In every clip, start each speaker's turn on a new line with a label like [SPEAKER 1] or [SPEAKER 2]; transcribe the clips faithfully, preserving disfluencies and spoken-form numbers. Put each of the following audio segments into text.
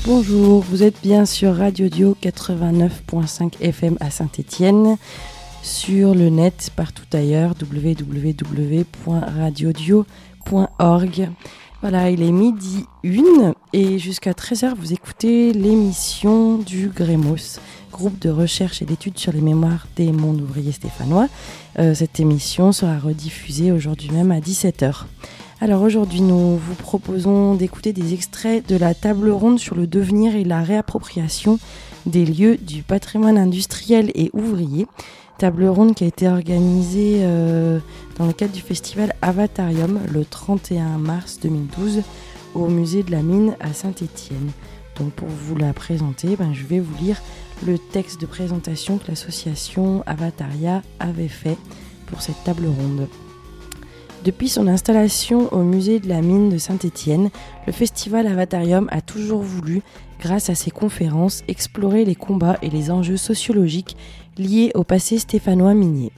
[SPEAKER 1] Bonjour, vous êtes bien sur Radio Dio quatre-vingt-neuf virgule cinq F M à Saint-Étienne, sur le net partout ailleurs, w w w point radio dio point org. Voilà, il est midi une et jusqu'à treize heures, vous écoutez l'émission du Grémos, groupe de recherche et d'études sur les mémoires des mondes ouvriers stéphanois. Euh, cette émission sera rediffusée aujourd'hui même à dix-sept heures. Alors aujourd'hui, nous vous proposons d'écouter des extraits de la table ronde sur le devenir et la réappropriation des lieux du patrimoine industriel et ouvrier. Table ronde qui a été organisée euh, dans le cadre du festival Avatarium le trente et un mars deux mille douze au musée de la Mine à Saint-Étienne. Donc pour vous la présenter, ben, je vais vous lire le texte de présentation que l'association Avataria avait fait pour cette table ronde. Depuis son installation au musée de la Mine de Saint-Étienne, le festival Avatarium a toujours voulu, grâce à ses conférences, explorer les combats et les enjeux sociologiques liés au passé stéphanois minier.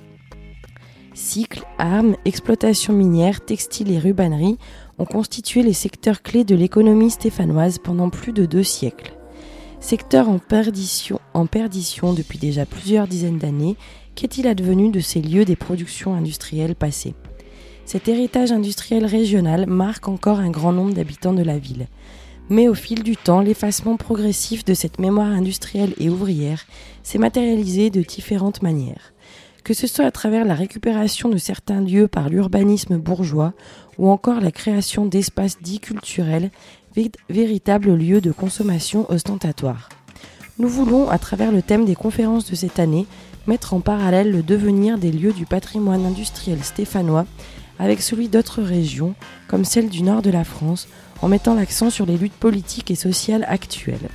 [SPEAKER 1] Cycles, armes, exploitation minière, textile et rubannerie ont constitué les secteurs clés de l'économie stéphanoise pendant plus de deux siècles. Secteur en perdition, en perdition depuis déjà plusieurs dizaines d'années, qu'est-il advenu de ces lieux des productions industrielles passées ? Cet héritage industriel régional marque encore un grand nombre d'habitants de la ville. Mais au fil du temps, l'effacement progressif de cette mémoire industrielle et ouvrière s'est matérialisé de différentes manières. Que ce soit à travers la récupération de certains lieux par l'urbanisme bourgeois ou encore la création d'espaces dits culturels, vé- véritables lieux de consommation ostentatoires. Nous voulons, à travers le thème des conférences de cette année, mettre en parallèle le devenir des lieux du patrimoine industriel stéphanois avec celui d'autres régions, comme celle du nord de la France, en mettant l'accent sur les luttes politiques et sociales actuelles.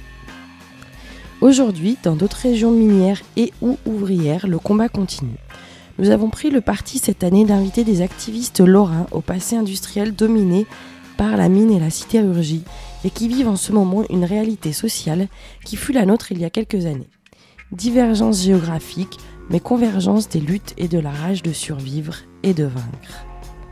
[SPEAKER 1] Aujourd'hui, dans d'autres régions minières et ou ouvrières, le combat continue. Nous avons pris le parti cette année d'inviter des activistes lorrains au passé industriel dominé par la mine et la sidérurgie, et qui vivent en ce moment une réalité sociale qui fut la nôtre il y a quelques années. Divergence géographique, mais convergence des luttes et de la rage de survivre et de vaincre.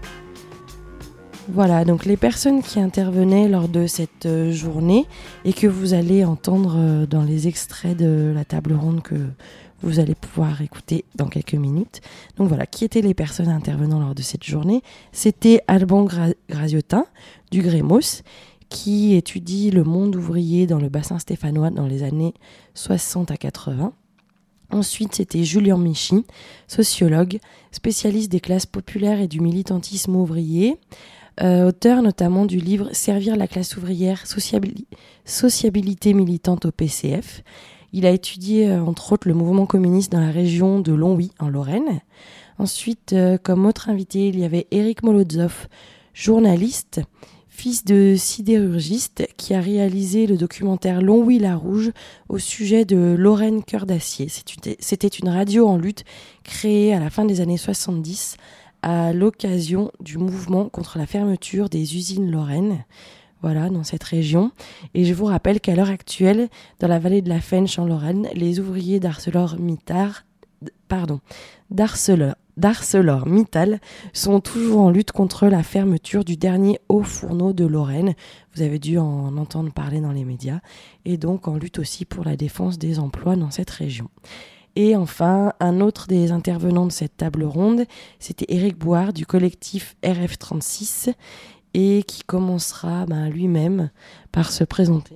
[SPEAKER 1] Voilà, donc les personnes qui intervenaient lors de cette journée et que vous allez entendre dans les extraits de la table ronde que vous allez pouvoir écouter dans quelques minutes. Donc voilà, qui étaient les personnes intervenant lors de cette journée ? C'était Alban Gra- Graziotin du Grémos, qui étudie le monde ouvrier dans le bassin stéphanois dans les années soixante à quatre-vingts. Ensuite, c'était Julien Michy, sociologue, spécialiste des classes populaires et du militantisme ouvrier, euh, auteur notamment du livre « Servir la classe ouvrière, sociabili- sociabilité militante au P C F ». Il a étudié, euh, entre autres, le mouvement communiste dans la région de Longwy, en Lorraine. Ensuite, euh, comme autre invité, il y avait Éric Molotov, journaliste, fils de sidérurgiste, qui a réalisé le documentaire Longwy-la Rouge au sujet de Lorraine Cœur d'Acier. C'était une radio en lutte créée à la fin des années soixante-dix à l'occasion du mouvement contre la fermeture des usines lorraines, voilà, dans cette région. Et je vous rappelle qu'à l'heure actuelle, dans la vallée de la Fensch en Lorraine, les ouvriers d'ArcelorMittal, pardon, d'Arcelor, d'ArcelorMittal sont toujours en lutte contre la fermeture du dernier haut fourneau de Lorraine. Vous avez dû en entendre parler dans les médias. Et donc en lutte aussi pour la défense des emplois dans cette région. Et enfin, un autre des intervenants de cette table ronde, c'était Éric Bouard du collectif R F trente-six et qui commencera ben, lui-même par se présenter.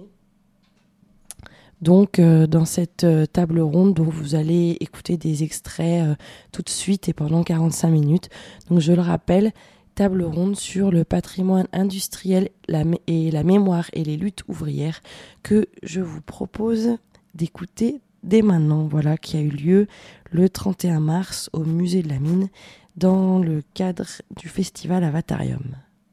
[SPEAKER 1] Donc euh, dans cette euh, table ronde dont vous allez écouter des extraits euh, tout de suite et pendant quarante-cinq minutes. Donc je le rappelle, table ronde sur le patrimoine industriel la mé- et la mémoire et les luttes ouvrières que je vous propose d'écouter dès maintenant, voilà, qui a eu lieu le trente et un mars au musée de la Mine dans le cadre du festival Avatarium.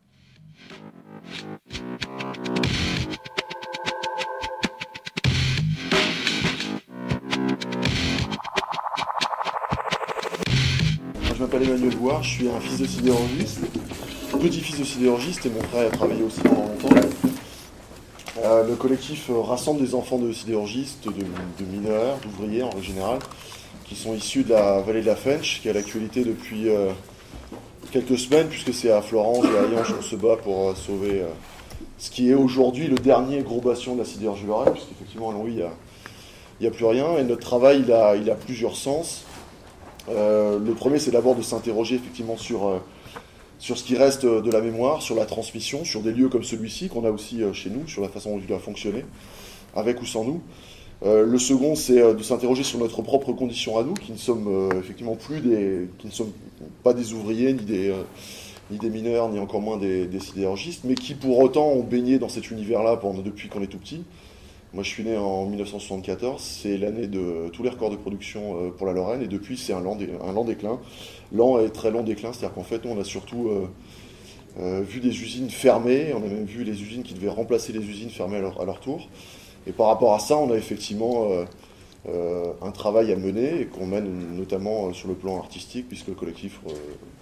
[SPEAKER 2] Je m'appelle Emmanuel Bouard, je suis un fils de sidérurgiste, petit-fils de sidérurgiste et mon frère a travaillé aussi pendant longtemps. Euh, le collectif rassemble des enfants de sidérurgistes, de, de mineurs, d'ouvriers en règle générale, qui sont issus de la vallée de la Fensch, qui est à l'actualité depuis euh, quelques semaines, puisque c'est à Florange et à Yanche qu'on se bat pour euh, sauver euh, ce qui est aujourd'hui le dernier gros bastion de la sidérurgie lorraine, puisqu'effectivement à Longwy, il n'y a, il y a plus rien, et notre travail, il a, il a plusieurs sens. Euh, le premier, c'est d'abord de s'interroger effectivement sur, euh, sur ce qui reste de la mémoire, sur la transmission, sur des lieux comme celui-ci, qu'on a aussi euh, chez nous, sur la façon dont il doit fonctionner, avec ou sans nous. Euh, le second, c'est euh, de s'interroger sur notre propre condition à nous, qui ne sommes euh, effectivement plus des, qui ne sommes pas des ouvriers, ni des, euh, ni des mineurs, ni encore moins des, des sidérurgistes, mais qui pour autant ont baigné dans cet univers-là pendant, depuis qu'on est tout petit. Moi, je suis né en mille neuf cent soixante-quatorze, c'est l'année de tous les records de production pour la Lorraine, et depuis, c'est un lent, dé, un lent déclin. Lent et très long déclin, c'est-à-dire qu'en fait, nous, on a surtout euh, euh, vu des usines fermées, on a même vu les usines qui devaient remplacer les usines fermées à leur, à leur tour. Et par rapport à ça, on a effectivement euh, euh, un travail à mener, et qu'on mène notamment sur le plan artistique, puisque le collectif euh,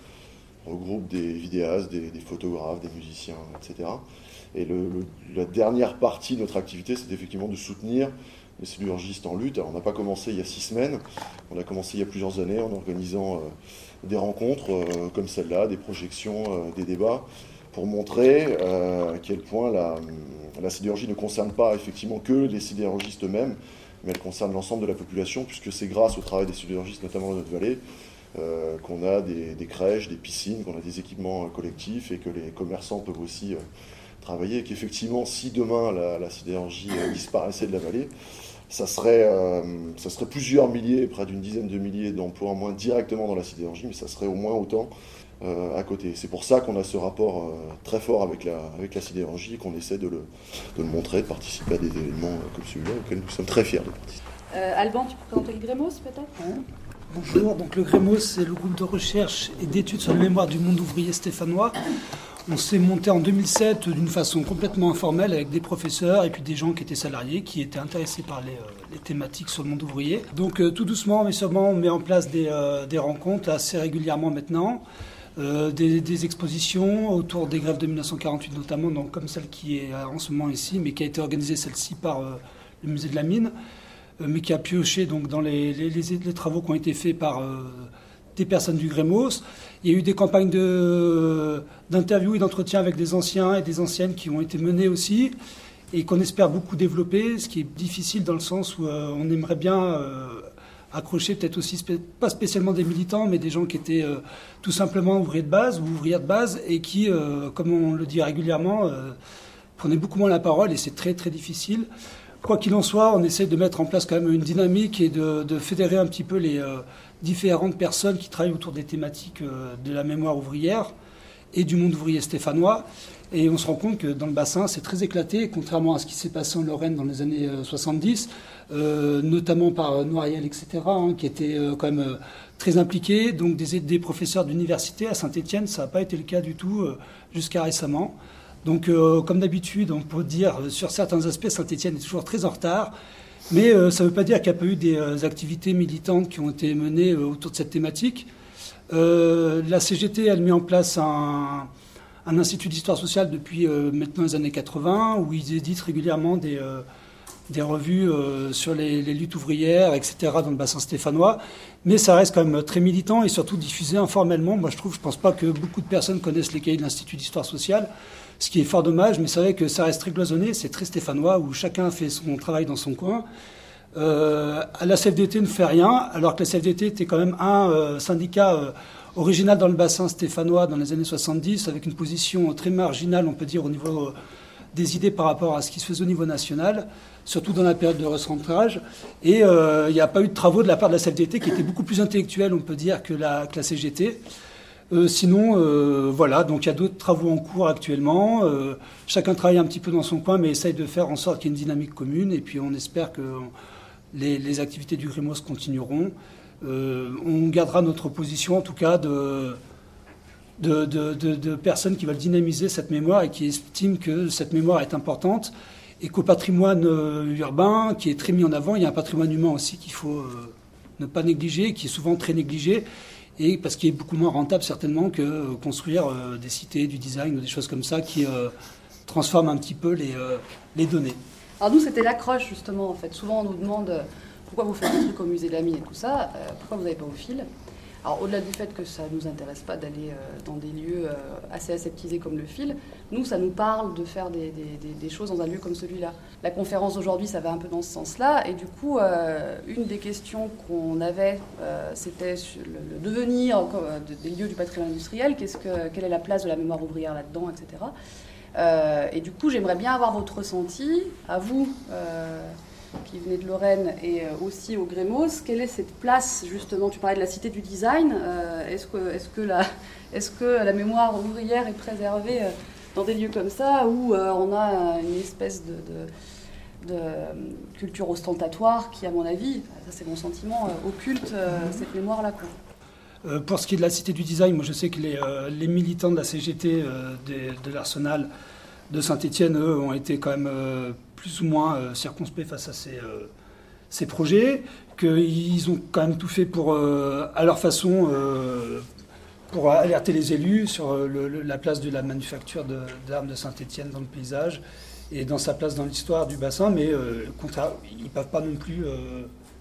[SPEAKER 2] regroupe des vidéastes, des, des photographes, des musiciens, et cetera. Et le, le, la dernière partie de notre activité, c'est effectivement de soutenir les sidérurgistes en lutte. Alors, on n'a pas commencé il y a six semaines, on a commencé il y a plusieurs années en organisant euh, des rencontres euh, comme celle-là, des projections, euh, des débats, pour montrer euh, à quel point la, la sidérurgie ne concerne pas effectivement que les sidérurgistes eux-mêmes, mais elle concerne l'ensemble de la population, puisque c'est grâce au travail des sidérurgistes, notamment dans notre vallée, euh, qu'on a des, des crèches, des piscines, qu'on a des équipements euh, collectifs, et que les commerçants peuvent aussi euh, travailler, et qu'effectivement, si demain la, la sidérurgie euh, disparaissait de la vallée, ça serait, euh, ça serait plusieurs milliers, près d'une dizaine de milliers d'emplois en moins directement dans la sidérurgie, mais ça serait au moins autant euh, à côté. C'est pour ça qu'on a ce rapport euh, très fort avec la, avec la sidérurgie, et qu'on essaie de le, de le montrer, de participer à des événements euh, comme celui-là, auxquels nous sommes très fiers de participer.
[SPEAKER 3] Euh, Alban, tu peux présenter le Grémos, peut-être ?
[SPEAKER 4] Ouais. Bonjour, donc le Grémos, c'est le groupe de recherche et d'études sur la mémoire du monde ouvrier stéphanois. On s'est monté en deux mille sept d'une façon complètement informelle, avec des professeurs et puis des gens qui étaient salariés, qui étaient intéressés par les, euh, les thématiques sur le monde ouvrier. Donc euh, tout doucement, mais sûrement, on met en place des, euh, des rencontres assez régulièrement maintenant, euh, des, des expositions autour des grèves de mille neuf cent quarante-huit notamment, donc, comme celle qui est en ce moment ici, mais qui a été organisée celle-ci par euh, le musée de la Mine, euh, mais qui a pioché donc, dans les, les, les, les travaux qui ont été faits par... Euh, des personnes du Grémos. Il y a eu des campagnes de, d'interviews et d'entretiens avec des anciens et des anciennes qui ont été menées aussi, et qu'on espère beaucoup développer, ce qui est difficile dans le sens où euh, on aimerait bien euh, accrocher peut-être aussi, spé- pas spécialement des militants, mais des gens qui étaient euh, tout simplement ouvriers de base ou ouvrières de base, et qui, euh, comme on le dit régulièrement, euh, prenaient beaucoup moins la parole, et c'est très très difficile. Quoi qu'il en soit, on essaie de mettre en place quand même une dynamique et de, de fédérer un petit peu les euh, différentes personnes qui travaillent autour des thématiques euh, de la mémoire ouvrière et du monde ouvrier stéphanois. Et on se rend compte que dans le bassin, c'est très éclaté, contrairement à ce qui s'est passé en Lorraine dans les années euh, soixante-dix, euh, notamment par Noiriel, et cetera, hein, qui étaient euh, quand même euh, très impliqués. Donc des, des professeurs d'université à Saint-Étienne, ça n'a pas été le cas du tout euh, jusqu'à récemment. Donc, euh, comme d'habitude, on peut dire, euh, sur certains aspects, Saint-Étienne est toujours très en retard. Mais euh, ça ne veut pas dire qu'il n'y a pas eu des euh, activités militantes qui ont été menées euh, autour de cette thématique. Euh, la C G T, elle met en place un, un institut d'histoire sociale depuis euh, maintenant les années quatre-vingts, où ils éditent régulièrement des, euh, des revues euh, sur les, les luttes ouvrières, et cetera, dans le bassin stéphanois. Mais ça reste quand même très militant et surtout diffusé informellement. Moi, je trouve, je ne pense pas que beaucoup de personnes connaissent les cahiers de l'Institut d'histoire sociale, ce qui est fort dommage, mais c'est vrai que ça reste très cloisonné, c'est très stéphanois, où chacun fait son travail dans son coin. Euh, la C F D T ne fait rien, alors que la C F D T était quand même un euh, syndicat euh, original dans le bassin stéphanois dans les années soixante-dix, avec une position très marginale, on peut dire, au niveau euh, des idées par rapport à ce qui se faisait au niveau national, surtout dans la période de recentrage. Et euh, il n'y a pas eu de travaux de la part de la C F D T qui étaient beaucoup plus intellectuels, on peut dire, que la, que la C G T. Euh, sinon, euh, voilà, donc il y a d'autres travaux en cours actuellement. Euh, chacun travaille un petit peu dans son coin, mais essaye de faire en sorte qu'il y ait une dynamique commune. Et puis on espère que les, les activités du Grémos continueront. Euh, on gardera notre position, en tout cas, de, de, de, de, de personnes qui veulent dynamiser cette mémoire et qui estiment que cette mémoire est importante. Et qu'au patrimoine urbain, qui est très mis en avant, il y a un patrimoine humain aussi qu'il faut euh, ne pas négliger, qui est souvent très négligé. Et parce qu'il est beaucoup moins rentable certainement que euh, construire euh, des cités, du design ou des choses comme ça qui euh, transforment un petit peu les, euh, les données.
[SPEAKER 3] Alors nous, c'était l'accroche justement en fait. Souvent on nous demande euh, pourquoi vous faites des trucs au musée de la Mine et tout ça, euh, pourquoi vous n'avez pas au fil. Alors au-delà du fait que ça ne nous intéresse pas d'aller euh, dans des lieux euh, assez aseptisés comme le Fil, nous ça nous parle de faire des, des, des, des choses dans un lieu comme celui-là. La conférence d'aujourd'hui ça va un peu dans ce sens-là et du coup euh, une des questions qu'on avait euh, c'était sur le, le devenir euh, des lieux du patrimoine industriel, qu'est-ce que, quelle est la place de la mémoire ouvrière là-dedans, et cetera. Euh, et du coup j'aimerais bien avoir votre ressenti, à vous euh, qui venez de Lorraine et aussi au Grémos, quelle est cette place justement, tu parlais de la cité du design, euh, est-ce que, est-ce que, la, est-ce que la mémoire ouvrière est préservée euh, dans des lieux comme ça où euh, on a une espèce de, de, de culture ostentatoire qui à mon avis, ça c'est mon sentiment, euh, occulte euh, cette mémoire-là quoi.
[SPEAKER 4] Euh, pour ce qui est de la cité du design, moi je sais que les, euh, les militants de la C G T euh, de, de l'Arsenal de Saint-Étienne, eux, ont été quand même euh, plus ou moins euh, circonspects face à ces, euh, ces projets, qu'ils ont quand même tout fait pour, euh, à leur façon, euh, pour alerter les élus sur euh, le, le, la place de la manufacture de, d'armes de Saint-Étienne dans le paysage et dans sa place dans l'histoire du bassin, mais euh, contraire, ils ne peuvent pas non plus euh,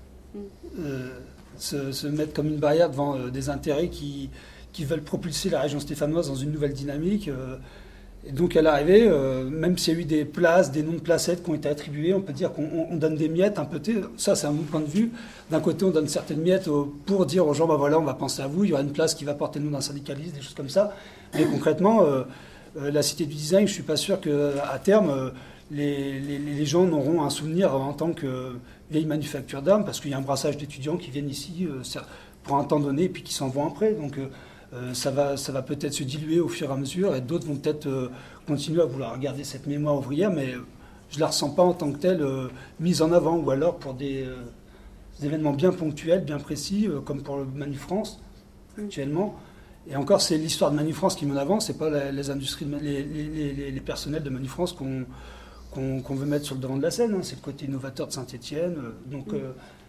[SPEAKER 4] euh, se, se mettre comme une barrière devant euh, des intérêts qui, qui veulent propulser la région stéphanoise dans une nouvelle dynamique. Euh, Et donc à l'arrivée, euh, même s'il y a eu des places, des noms de placettes qui ont été attribués, on peut dire qu'on on donne des miettes un peu. Ça, c'est un bon point de vue. D'un côté, on donne certaines miettes pour dire aux gens, bah voilà, on va penser à vous, il y aura une place qui va porter le nom d'un syndicaliste, des choses comme ça. Mais concrètement, euh, euh, la cité du design, je ne suis pas sûr qu'à terme, euh, les, les, les gens n'auront un souvenir en tant que vieille manufacture d'armes, parce qu'il y a un brassage d'étudiants qui viennent ici euh, pour un temps donné et puis qui s'en vont après. Donc, euh, Euh, ça va, ça va peut-être se diluer au fur et à mesure et d'autres vont peut-être euh, continuer à vouloir garder cette mémoire ouvrière, mais je ne la ressens pas en tant que telle euh, mise en avant, ou alors pour des, euh, des événements bien ponctuels, bien précis, euh, comme pour le Manu France actuellement. Et encore, c'est l'histoire de Manu France qui met en avant, c'est pas la, les industries, de, les, les, les, les personnels de Manu France qu'on, qu'on, qu'on veut mettre sur le devant de la scène, hein. C'est le côté innovateur de Saint-Étienne. Euh, donc euh,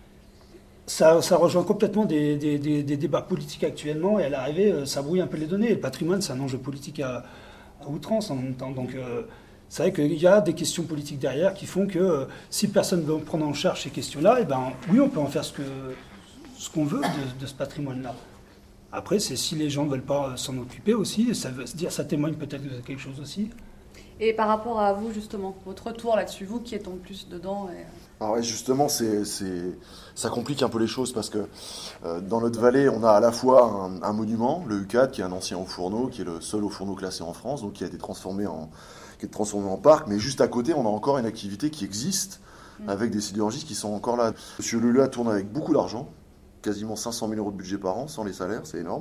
[SPEAKER 4] Ça, ça rejoint complètement des, des, des, des débats politiques actuellement, et à l'arrivée, ça brouille un peu les données. Et le patrimoine, c'est un enjeu politique à, à outrance en même temps. Donc, euh, c'est vrai qu'il y a des questions politiques derrière qui font que euh, si personne ne veut prendre en charge ces questions-là, eh ben, oui, on peut en faire ce, que, ce qu'on veut de, de ce patrimoine-là. Après, c'est si les gens ne veulent pas s'en occuper aussi, ça veut dire, ça témoigne peut-être de quelque chose aussi.
[SPEAKER 3] Et par rapport à vous, justement, votre retour là-dessus, vous qui êtes en plus dedans et...
[SPEAKER 2] Alors ouais, justement, c'est, c'est, ça complique un peu les choses parce que euh, dans notre vallée, on a à la fois un, un monument, le U quatre, qui est un ancien haut fourneau, qui est le seul haut fourneau classé en France, donc qui a été transformé en, qui est transformé en parc. Mais juste à côté, on a encore une activité qui existe mmh. avec des sidérurgistes qui sont encore là. Monsieur Lula tourne avec beaucoup d'argent, quasiment cinq cent mille euros de budget par an, sans les salaires, c'est énorme.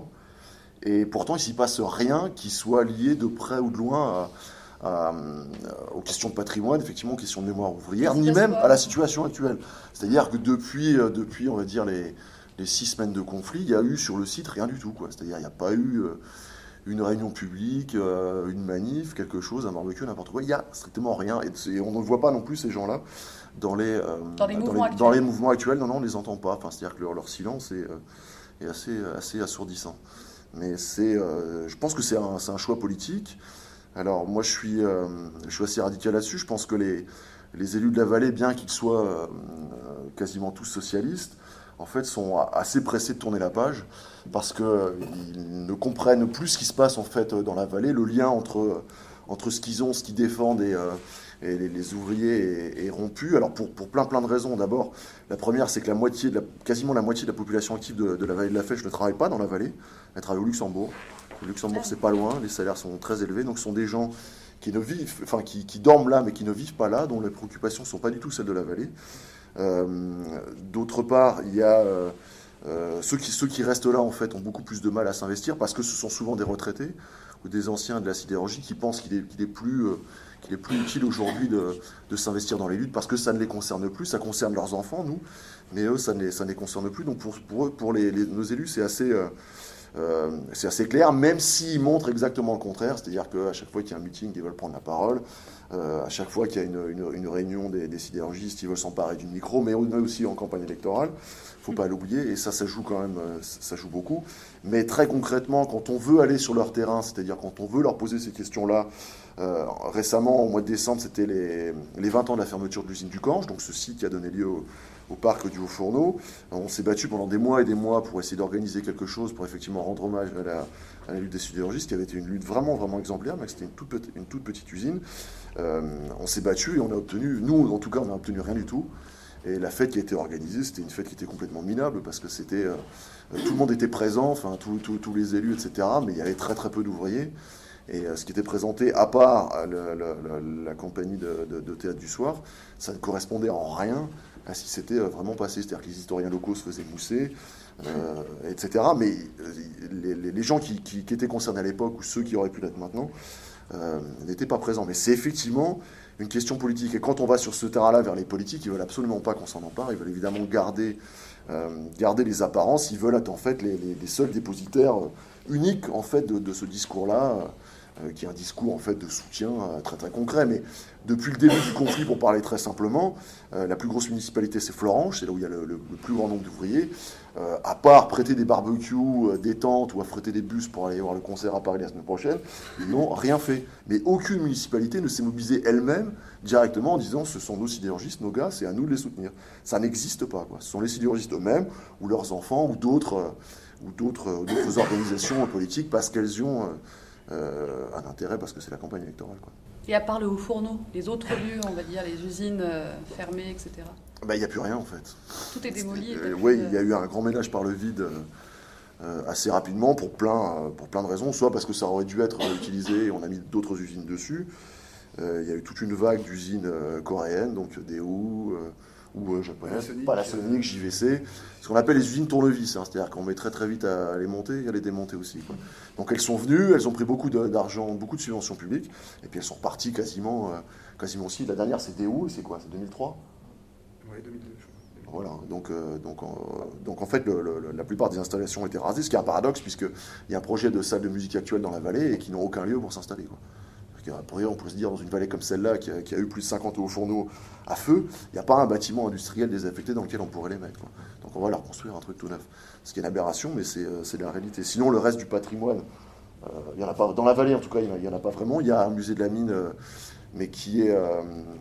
[SPEAKER 2] Et pourtant, il s'y passe rien qui soit lié de près ou de loin à... À, aux questions de patrimoine, effectivement, aux questions de mémoire ouvrière, ni même à la situation actuelle. C'est-à-dire que depuis, depuis on va dire, les, les six semaines de conflit, il y a eu sur le site rien du tout, quoi. C'est-à-dire qu'il n'y a pas eu euh, une réunion publique, euh, une manif, quelque chose, un barbecue, n'importe quoi. Il n'y a strictement rien. Et, et on ne voit pas non plus ces gens-là dans les, euh,
[SPEAKER 3] dans les,
[SPEAKER 2] dans
[SPEAKER 3] mouvements,
[SPEAKER 2] les,
[SPEAKER 3] actuels.
[SPEAKER 2] Dans les mouvements actuels. Non, non, on ne les entend pas. Enfin, c'est-à-dire que leur, leur silence est, euh, est assez, assez assourdissant. Mais c'est, euh, je pense que c'est un, c'est un choix politique. Alors moi je suis, euh, je suis assez radical là-dessus. Je pense que les, les élus de la vallée, bien qu'ils soient euh, quasiment tous socialistes, en fait sont assez pressés de tourner la page parce qu'ils ne comprennent plus ce qui se passe en fait dans la vallée, le lien entre, entre ce qu'ils ont, ce qu'ils défendent et, euh, et les, les ouvriers est, est rompu. Alors pour, pour plein plein de raisons. D'abord, la première c'est que la moitié, de la, quasiment la moitié de la population active de, de la vallée de la Fèche ne travaille pas dans la vallée, elle travaille au Luxembourg. Le Luxembourg, c'est pas loin, les salaires sont très élevés, donc ce sont des gens qui ne vivent, enfin qui, qui dorment là, mais qui ne vivent pas là, dont les préoccupations ne sont pas du tout celles de la vallée. Euh, d'autre part, il y a euh, euh, ceux qui ceux qui restent là en fait ont beaucoup plus de mal à s'investir parce que ce sont souvent des retraités ou des anciens de la sidérurgie qui pensent qu'il est, qu'il est plus euh, qu'il est plus utile aujourd'hui de, de s'investir dans les luttes parce que ça ne les concerne plus, ça concerne leurs enfants, nous, mais eux ça ne les, ça ne les concerne plus. Donc pour pour eux, pour les, les nos élus, c'est assez euh, Euh, c'est assez clair, même s'ils montrent exactement le contraire, c'est-à-dire qu'à chaque fois qu'il y a un meeting, ils veulent prendre la parole, euh, à chaque fois qu'il y a une, une, une réunion des, des sidérurgistes, ils veulent s'emparer du micro, mais on est aussi en campagne électorale, il ne faut pas l'oublier, et ça, ça joue quand même, ça joue beaucoup. Mais très concrètement, quand on veut aller sur leur terrain, c'est-à-dire quand on veut leur poser ces questions-là, Euh, récemment, au mois de décembre, c'était les, les vingt ans de la fermeture de l'usine du Cange, donc ce site qui a donné lieu au, au parc du Haut-Fourneau. On s'est battu pendant des mois et des mois pour essayer d'organiser quelque chose pour effectivement rendre hommage à la, à la lutte des sidérurgistes, qui avait été une lutte vraiment, vraiment exemplaire, mais c'était une toute, petite, une toute petite usine. Euh, on s'est battu et on a obtenu, nous en tout cas, on n'a obtenu rien du tout. Et la fête qui a été organisée, c'était une fête qui était complètement minable, parce que c'était, euh, tout le monde était présent, enfin tous les élus, et cetera, mais il y avait très très peu d'ouvriers. Et euh, ce qui était présenté, à part le, le, le, la compagnie de, de, de théâtre du soir, ça ne correspondait en rien à ce qui s'était vraiment passé. C'est-à-dire que les historiens locaux se faisaient mousser, euh, et cetera. Mais les, les, les gens qui, qui, qui étaient concernés à l'époque, ou ceux qui auraient pu l'être maintenant, euh, n'étaient pas présents. Mais c'est effectivement une question politique. Et quand on va sur ce terrain-là vers les politiques, ils veulent absolument pas qu'on s'en empare. Ils veulent évidemment garder, euh, garder les apparences. Ils veulent être en fait les, les, les seuls dépositaires uniques en fait de, de ce discours-là, euh, qui est un discours en fait de soutien euh, très très concret. Mais depuis le début du conflit, pour parler très simplement, euh, la plus grosse municipalité c'est Florange, c'est là où il y a le, le, le plus grand nombre d'ouvriers. Euh, à part prêter des barbecues, euh, des tentes ou affréter des bus pour aller voir le concert à Paris la semaine prochaine, ils n'ont rien fait. Mais aucune municipalité ne s'est mobilisée elle-même directement en disant ce sont nos sidérurgistes, nos gars, c'est à nous de les soutenir. Ça n'existe pas, quoi. Ce sont les sidérurgistes eux-mêmes ou leurs enfants ou d'autres euh, ou d'autres euh, organisations politiques parce qu'elles ont euh, euh, un intérêt, parce que c'est la campagne électorale, quoi.
[SPEAKER 3] Et à part le Haut-Fourneau, les autres lieux, on va dire, les usines euh, fermées, et cetera.
[SPEAKER 2] Ben, il n'y a plus rien, en fait.
[SPEAKER 3] Tout est démoli.
[SPEAKER 2] Euh, oui, il y a eu un grand ménage par le vide euh, assez rapidement pour plein, euh, pour plein de raisons. Soit parce que ça aurait dû être utilisé et on a mis d'autres usines dessus. Euh, il y a eu toute une vague d'usines euh, coréennes, donc Daewoo, euh, ou euh, japonaises, Panasonic, J V C, ce qu'on appelle les usines tournevis, hein, c'est-à-dire qu'on met très très vite à les monter et à les démonter aussi, quoi. Donc elles sont venues, elles ont pris beaucoup d'argent, beaucoup de subventions publiques, et puis elles sont reparties quasiment, euh, quasiment aussi. La dernière c'est Daewoo, c'est quoi? C'est deux mille trois?
[SPEAKER 5] Oui, deux mille deux, je crois.
[SPEAKER 2] Voilà, donc, euh, donc, euh, donc en fait le, le, la plupart des installations ont été rasées, ce qui est un paradoxe puisqu'il y a un projet de salle de musique actuelle dans la vallée et qui n'ont aucun lieu pour s'installer, quoi. Après, on peut se dire, dans une vallée comme celle-là, qui a, qui a eu plus de cinquante Hauts-Fourneaux à feu, il n'y a pas un bâtiment industriel désaffecté dans lequel on pourrait les mettre, quoi. Donc on va leur construire un truc tout neuf. Ce qui est une aberration, mais c'est la réalité. Sinon, le reste du patrimoine, euh, il y en a pas, dans la vallée en tout cas, il n'y en a pas vraiment. Il y a un musée de la mine, euh, mais qui est... Euh,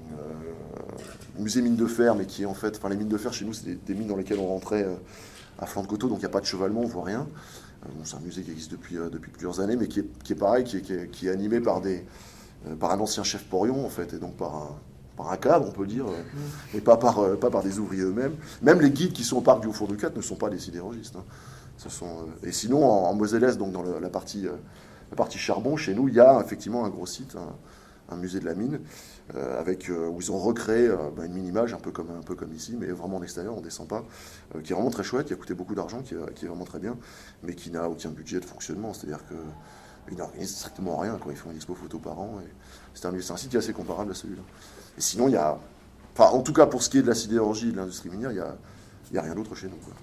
[SPEAKER 2] euh, musée mine de fer, mais qui est en fait... Enfin, les mines de fer, chez nous, c'est des, des mines dans lesquelles on rentrait euh, à flanc de coteau, donc il n'y a pas de chevalement, on ne voit rien. Euh, bon, c'est un musée qui existe depuis, euh, depuis plusieurs années, mais qui est, qui est pareil, qui est, qui est, qui est animé par des... par un ancien chef porion, en fait, et donc par un, par un cadre, on peut dire, et pas par, pas par des ouvriers eux-mêmes. Même les guides qui sont au parc du Haut-Fourneau quatre ne sont pas des sidérurgistes, hein. Ce sont, et sinon, en, en Moselle-Est, donc dans le, la, partie, la partie charbon, chez nous, il y a effectivement un gros site, un, un musée de la mine, euh, avec, euh, où ils ont recréé euh, bah, une mini-image, un peu, comme, un peu comme ici, mais vraiment en extérieur, on ne descend pas, euh, qui est vraiment très chouette, qui a coûté beaucoup d'argent, qui, qui est vraiment très bien, mais qui n'a aucun budget de fonctionnement, c'est-à-dire que ils n'organisent strictement rien, quoi. Ils font une expo photo par an. C'est un, un site qui est assez comparable à celui-là. Et sinon, il y a... Enfin, en tout cas, pour ce qui est de la sidérurgie et de l'industrie minière, il n'y a, il y a rien d'autre chez nous, quoi.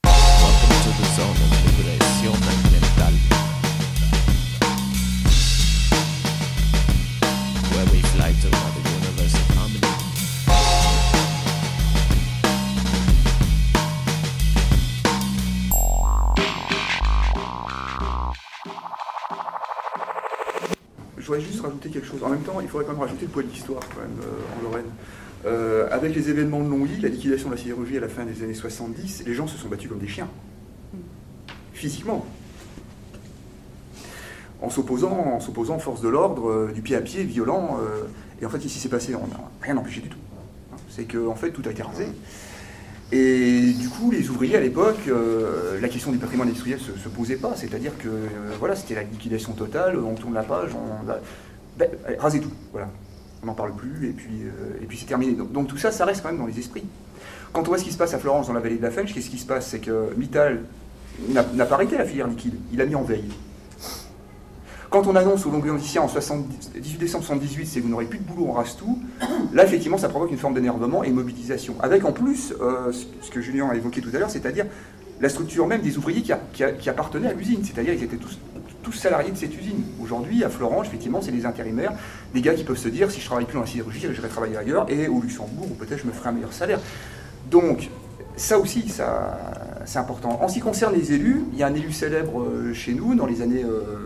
[SPEAKER 5] Je voudrais juste rajouter quelque chose. En même temps, il faudrait quand même rajouter le poids de l'histoire, quand même, euh, en Lorraine. Euh, avec les événements de Longwy, la liquidation de la sidérurgie à la fin des années soixante-dix, les gens se sont battus comme des chiens. Physiquement. En s'opposant, en s'opposant aux forces de l'ordre, euh, du pied à pied, violent. Euh, et en fait, ici, c'est passé, on n'a rien empêché du tout. C'est que, en fait, tout a été rasé. Et du coup, les ouvriers à l'époque, euh, la question du patrimoine industriel ne se, se posait pas. C'est-à-dire que euh, voilà, c'était la liquidation totale, on tourne la page, on va ben, raser tout. Voilà. On n'en parle plus, et puis, euh, et puis c'est terminé. Donc, donc tout ça, ça reste quand même dans les esprits. Quand on voit ce qui se passe à Florence, dans la vallée de la Fench, qu'est-ce qui se passe? C'est que Mittal n'a pas arrêté la filière liquide, il a mis en veille. Quand on annonce aux Longueuil-en-Dissien en dix-huit décembre soixante-dix-huit, c'est vous n'aurez plus de boulot, on rase tout, là effectivement ça provoque une forme d'énervement et mobilisation. Avec en plus, euh, ce que Julien a évoqué tout à l'heure, c'est-à-dire la structure même des ouvriers qui, a, qui, a, qui appartenaient à l'usine, c'est-à-dire qu'ils étaient tous, tous salariés de cette usine. Aujourd'hui, à Florange, effectivement, c'est des intérimaires, des gars qui peuvent se dire, si je ne travaille plus dans la sidérurgie, j'irai travailler ailleurs, et au Luxembourg, ou peut-être je me ferai un meilleur salaire. Donc, ça aussi, ça, c'est important. En ce qui concerne les élus, il y a un élu célèbre chez nous, dans les années... Euh,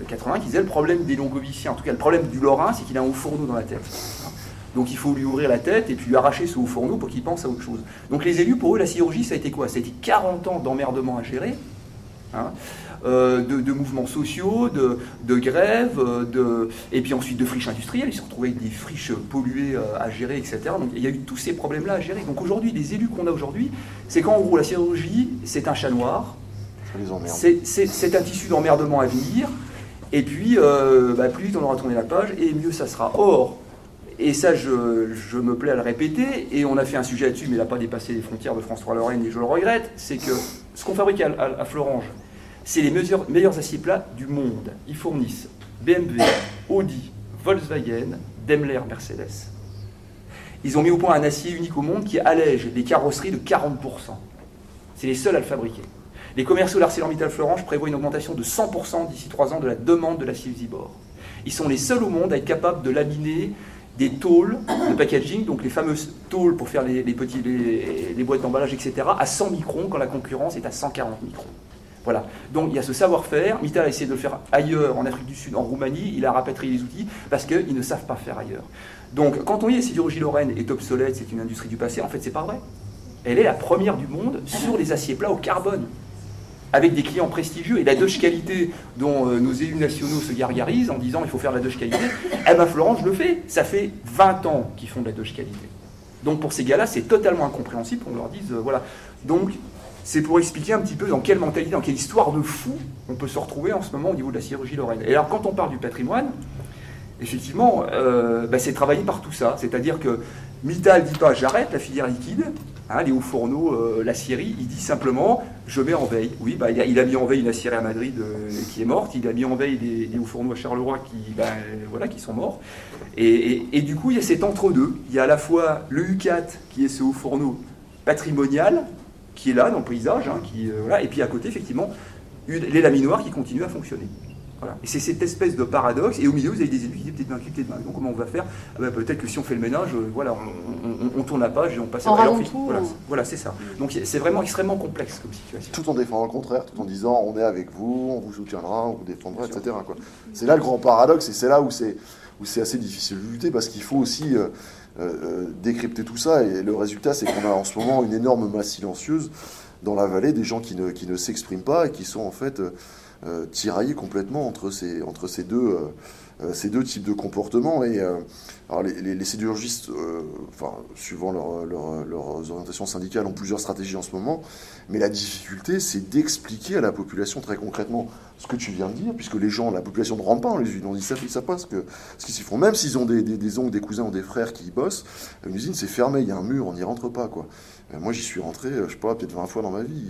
[SPEAKER 5] quatre-vingts qui disait le problème des Longoviciens, en tout cas le problème du Lorrain, c'est qu'il a un haut fourneau dans la tête. Donc il faut lui ouvrir la tête et puis lui arracher ce haut fourneau pour qu'il pense à autre chose. Donc les élus, pour eux, la sidérurgie, ça a été quoi? Ça a été quarante ans d'emmerdement à gérer, hein, euh, de, de mouvements sociaux, de, de grèves, de, et puis ensuite de friches industrielles. Ils se sont retrouvés avec des friches polluées euh, à gérer, et cetera. Donc il y a eu tous ces problèmes-là à gérer. Donc aujourd'hui, les élus qu'on a aujourd'hui, c'est qu'en gros, la sidérurgie, c'est un chat noir, c'est, c'est, c'est un tissu d'emmerdement à venir, et puis euh, bah, plus vite on aura tourné la page, et mieux ça sera. Or, et ça, je, je me plais à le répéter, et on a fait un sujet là-dessus, mais il n'a pas dépassé les frontières de France trois Lorraine, et je le regrette, c'est que ce qu'on fabrique à, à, à Florange, c'est les meilleurs, meilleurs aciers plats du monde. Ils fournissent B M W, Audi, Volkswagen, Daimler, Mercedes. Ils ont mis au point un acier unique au monde qui allège les carrosseries de quarante pour cent. C'est les seuls à le fabriquer. Les commerciaux d'ArcelorMittal Florange prévoient une augmentation de cent pour cent d'ici trois ans de la demande de l'acier Usibor. Ils sont les seuls au monde à être capables de laminer des tôles de packaging, donc les fameuses tôles pour faire les, les, petits, les, les boîtes d'emballage, et cetera, à cent microns quand la concurrence est à cent quarante microns. Voilà. Donc il y a ce savoir-faire. Mittal a essayé de le faire ailleurs, en Afrique du Sud, en Roumanie. Il a rapatrié les outils parce qu'ils ne savent pas faire ailleurs. Donc quand on dit que la sidérurgie lorraine est obsolète, c'est une industrie du passé, en fait c'est pas vrai. Elle est la première du monde sur les aciers plats au carbone, avec des clients prestigieux et la Dodge qualité dont euh, nos élus nationaux se gargarisent en disant il faut faire de la Dodge qualité. Eh bien Florange le fait. Ça fait vingt ans qu'ils font de la Dodge qualité. Donc pour ces gars-là, c'est totalement incompréhensible qu'on leur dise euh, voilà. Donc c'est pour expliquer un petit peu dans quelle mentalité, dans quelle histoire de fou on peut se retrouver en ce moment au niveau de la sidérurgie lorraine. Et alors quand on parle du patrimoine, effectivement, euh, bah, c'est travaillé par tout ça. C'est-à-dire que Mittal ne dit pas j'arrête la filière liquide, hein, les hauts fourneaux, euh, l'acierie, il dit simplement je mets en veille. Oui, bah, il, a, il a mis en veille une acierie à Madrid euh, qui est morte, il a mis en veille des, des hauts fourneaux à Charleroi qui, bah, voilà, qui sont morts. Et, et, et du coup, il y a cet entre-deux. Il y a à la fois le U quatre qui est ce haut fourneau patrimonial, qui est là dans le paysage, hein, qui, euh, voilà, et puis à côté, effectivement, une, les laminoirs qui continuent à fonctionner. Voilà. Et c'est cette espèce de paradoxe, et au milieu vous avez des élus qui disent peut-être vaincu, peut-être vaincu. Donc comment on va faire? ah ben, peut-être que si on fait le ménage, euh, voilà, on, on, on tourne la page et on passe à
[SPEAKER 3] la
[SPEAKER 5] suite. Voilà, voilà, c'est ça. Donc c'est vraiment extrêmement complexe comme situation.
[SPEAKER 2] Tout en défendant le contraire, tout en disant on est avec vous, on vous soutiendra, on vous défendra, et cetera quoi. C'est là le grand paradoxe, et c'est là où c'est où c'est assez difficile de lutter, parce qu'il faut aussi euh, euh, décrypter tout ça, et le résultat c'est qu'on a en ce moment une énorme masse silencieuse dans la vallée, des gens qui ne, qui ne s'expriment pas et qui sont en fait euh, euh, tiraillés complètement entre ces, entre ces, deux, euh, ces deux types de comportements. Et euh, alors les, les, les sidérurgistes, euh, enfin, suivant leur, leur, leurs orientations syndicales, ont plusieurs stratégies en ce moment, mais la difficulté c'est d'expliquer à la population très concrètement ce que tu viens de dire, puisque les gens, la population ne rentre pas en les usines, ils ne savent pas ce, que, ce qu'ils s'y font, même s'ils ont des, des, des oncles, des cousins ou des frères qui y bossent. Une usine c'est fermé, il y a un mur, on n'y rentre pas quoi. Moi, j'y suis rentré, je sais pas, peut-être vingt fois dans ma vie,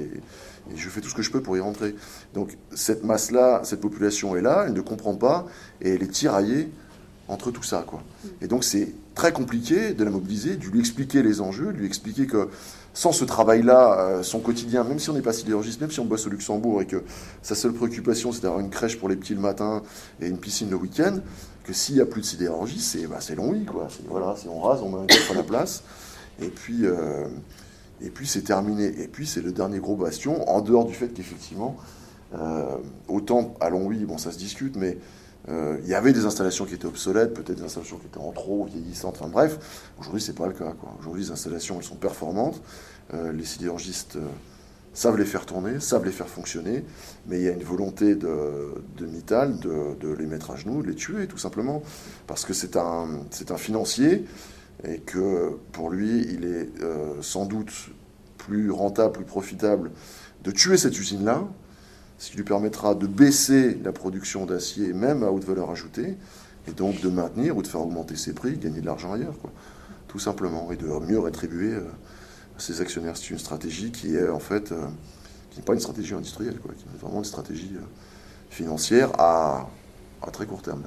[SPEAKER 2] et, et je fais tout ce que je peux pour y rentrer. Donc, cette masse-là, cette population est là, elle ne comprend pas, et elle est tiraillée entre tout ça, quoi. Et donc, c'est très compliqué de la mobiliser, de lui expliquer les enjeux, de lui expliquer que sans ce travail-là, son quotidien, même si on n'est pas sidérurgiste, même si on bosse au Luxembourg, et que sa seule préoccupation, c'est d'avoir une crèche pour les petits le matin et une piscine le week-end, que s'il n'y a plus de sidérurgistes, c'est, bah, c'est long, oui, quoi. C'est, voilà, c'est on rase, on met un coffre à la place. Et puis, euh, et puis c'est terminé. Et puis c'est le dernier gros bastion, en dehors du fait qu'effectivement, euh, autant à Longwy, bon ça se discute, mais euh, il y avait des installations qui étaient obsolètes, peut-être des installations qui étaient en trop, vieillissantes, enfin bref, aujourd'hui c'est pas le cas, quoi. Aujourd'hui les installations elles sont performantes, euh, les sidérurgistes euh, savent les faire tourner, savent les faire fonctionner, mais il y a une volonté de, de Mittal de, de les mettre à genoux, de les tuer tout simplement, parce que c'est un, c'est un financier, et que pour lui, il est euh, sans doute plus rentable, plus profitable de tuer cette usine-là, ce qui lui permettra de baisser la production d'acier, même à haute valeur ajoutée, et donc de maintenir ou de faire augmenter ses prix, gagner de l'argent ailleurs, quoi. Tout simplement, et de mieux rétribuer euh, ses actionnaires. C'est une stratégie qui est en fait, euh, qui n'est pas une stratégie industrielle, quoi, qui est vraiment une stratégie euh, financière à, à très court terme.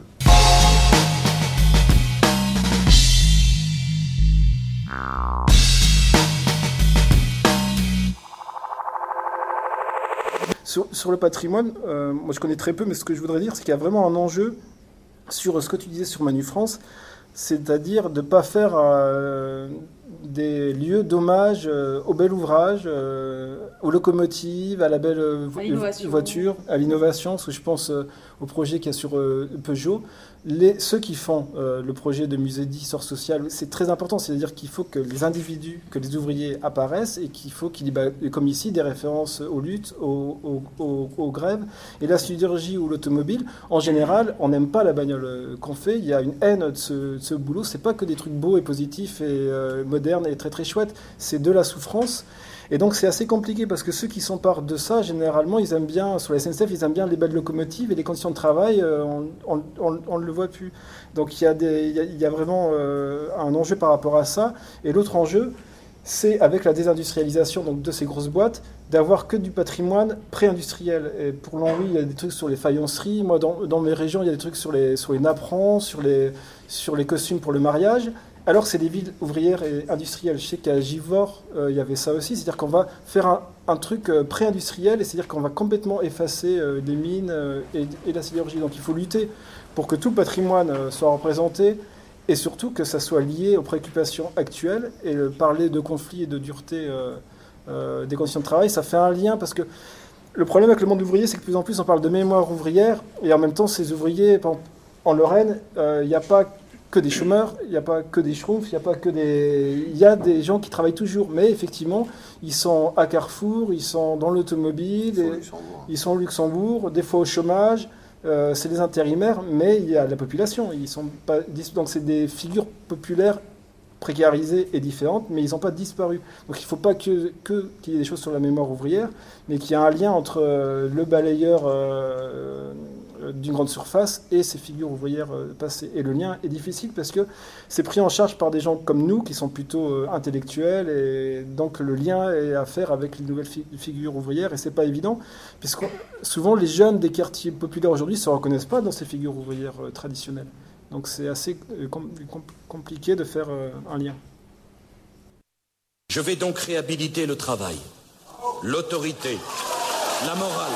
[SPEAKER 6] Sur, sur le patrimoine, euh, moi je connais très peu, mais ce que je voudrais dire, c'est qu'il y a vraiment un enjeu sur ce que tu disais sur Manu France, c'est-à-dire de ne pas faire euh, des lieux d'hommage euh, au bel ouvrage, euh, aux locomotives, à la belle euh, vo-
[SPEAKER 3] À l'innovation.
[SPEAKER 6] voiture, à l'innovation, parce que je pense euh, au projet qu'il y a sur euh, Peugeot. Les, ceux qui font euh, le projet de musée d'histoire sociale, c'est très important, c'est-à-dire qu'il faut que les individus, que les ouvriers apparaissent et qu'il faut qu'il y ait, bah, comme ici, des références aux luttes, aux, aux, aux, aux grèves. Et la sidérurgie ou l'automobile, en général, on n'aime pas la bagnole euh, qu'on fait, il y a une haine de ce, de ce boulot, c'est pas que des trucs beaux et positifs et euh, modernes et très très chouettes, c'est de la souffrance. Et donc c'est assez compliqué parce que ceux qui s'emparent de ça, généralement, ils aiment bien, sur la S N C F, ils aiment bien les belles locomotives et les conditions de travail, euh, on ne le voit plus. Donc il y a, des, il y a, il y a vraiment euh, un enjeu par rapport à ça. Et l'autre enjeu, c'est avec la désindustrialisation donc, de ces grosses boîtes, d'avoir que du patrimoine pré-industriel. Et pour l'Henri, il y a des trucs sur les faïenceries. Moi, dans, dans mes régions, il y a des trucs sur les, sur les napperons, sur les, sur les costumes pour le mariage. Alors c'est des villes ouvrières et industrielles. Je sais qu'à Givors, euh, il y avait ça aussi. C'est-à-dire qu'on va faire un, un truc euh, pré-industriel, et c'est-à-dire qu'on va complètement effacer euh, les mines euh, et, et la sidérurgie. Donc il faut lutter pour que tout le patrimoine euh, soit représenté, et surtout que ça soit lié aux préoccupations actuelles. Et euh, parler de conflits et de dureté euh, euh, des conditions de travail, ça fait un lien, parce que le problème avec le monde ouvrier, c'est que de plus en plus on parle de mémoire ouvrière, et en même temps ces ouvriers, en Lorraine, il euh, n'y a pas que des chômeurs, il n'y a pas que des schtroumpfs, il n'y a pas que des... Il y a des gens qui travaillent toujours, mais effectivement, ils sont à Carrefour, ils sont dans l'automobile,
[SPEAKER 2] Ils sont au
[SPEAKER 6] et-
[SPEAKER 2] Luxembourg.
[SPEAKER 6] ils sont au Luxembourg, des fois au chômage, euh, c'est des intérimaires, mais il y a la population. Ils sont pas... dis- Donc c'est des figures populaires précarisées et différentes, mais ils n'ont pas disparu. Donc il ne faut pas que, que, qu'il y ait des choses sur la mémoire ouvrière, mais qu'il y a un lien entre euh, le balayeur euh, euh, d'une grande surface et ces figures ouvrières euh, passées. Et le lien est difficile parce que c'est pris en charge par des gens comme nous qui sont plutôt euh, intellectuels, et donc le lien est à faire avec les nouvelles fi- figures ouvrières, et c'est pas évident, puisque souvent les jeunes des quartiers populaires aujourd'hui ne se reconnaissent pas dans ces figures ouvrières euh, traditionnelles. Donc c'est assez euh, com- com- compliqué de faire euh, un lien.
[SPEAKER 7] Je vais donc réhabiliter le travail, l'autorité, la morale.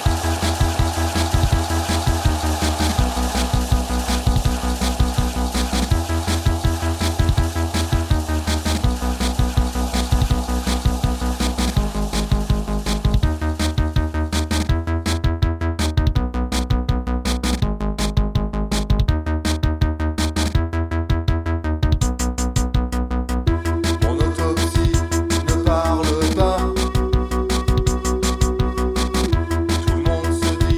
[SPEAKER 8] Mon autopsie ne parle pas. Tout le monde se dit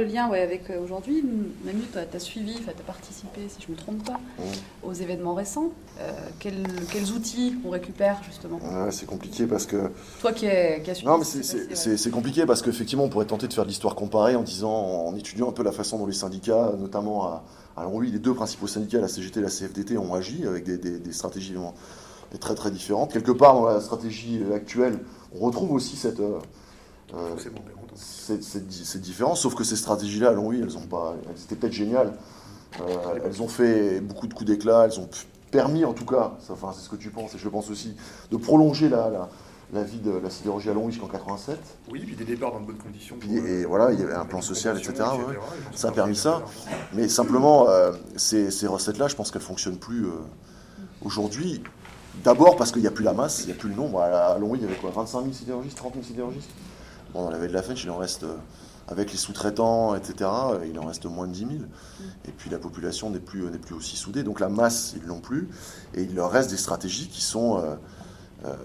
[SPEAKER 3] le lien ouais, avec euh, aujourd'hui. Manu, tu as suivi, tu as participé, si je ne me trompe pas, mmh. aux événements récents. Euh, quels, quels outils on récupère, justement?
[SPEAKER 2] Ouais, c'est compliqué parce que...
[SPEAKER 3] Toi qui, est, qui as suivi...
[SPEAKER 2] Non, mais c'est, c'est, c'est, c'est compliqué parce qu'effectivement, on pourrait tenter de faire de l'histoire comparée en disant, en étudiant un peu la façon dont les syndicats, notamment à, à Longwy, les deux principaux syndicats, la C G T et la C F D T, ont agi avec des, des, des stratégies vraiment très très différentes. Quelque part, dans la stratégie actuelle, on retrouve aussi cette... Euh, Euh, c'est, c'est, c'est différent, sauf que ces stratégies-là, à Longwy, elles ont pas, elles étaient peut-être géniales. Euh, elles ont fait beaucoup de coups d'éclat, elles ont permis, en tout cas, ça, enfin, c'est ce que tu penses, et je le pense aussi, de prolonger la, la, la vie de la sidérurgie à Longwy jusqu'en quatre-vingt-sept.
[SPEAKER 5] Oui, puis des départs dans de bonnes conditions.
[SPEAKER 2] Puis, et, et voilà, il y avait un plan social, et cetera. Ouais. Ça a permis ça. Mais simplement, euh, ces, ces recettes-là, je pense qu'elles ne fonctionnent plus euh, aujourd'hui. D'abord parce qu'il n'y a plus la masse, il n'y a plus le nombre. À Longwy, il y avait quoi, vingt-cinq mille sidérurgistes, trente mille sidérurgistes. Bon, dans la vallée de la Fench, il en reste, euh, avec les sous-traitants, et cetera, il en reste moins de dix mille. Et puis la population n'est plus, n'est plus aussi soudée. Donc la masse, ils ne l'ont plus. Et il leur reste des stratégies qui sont... Euh, euh,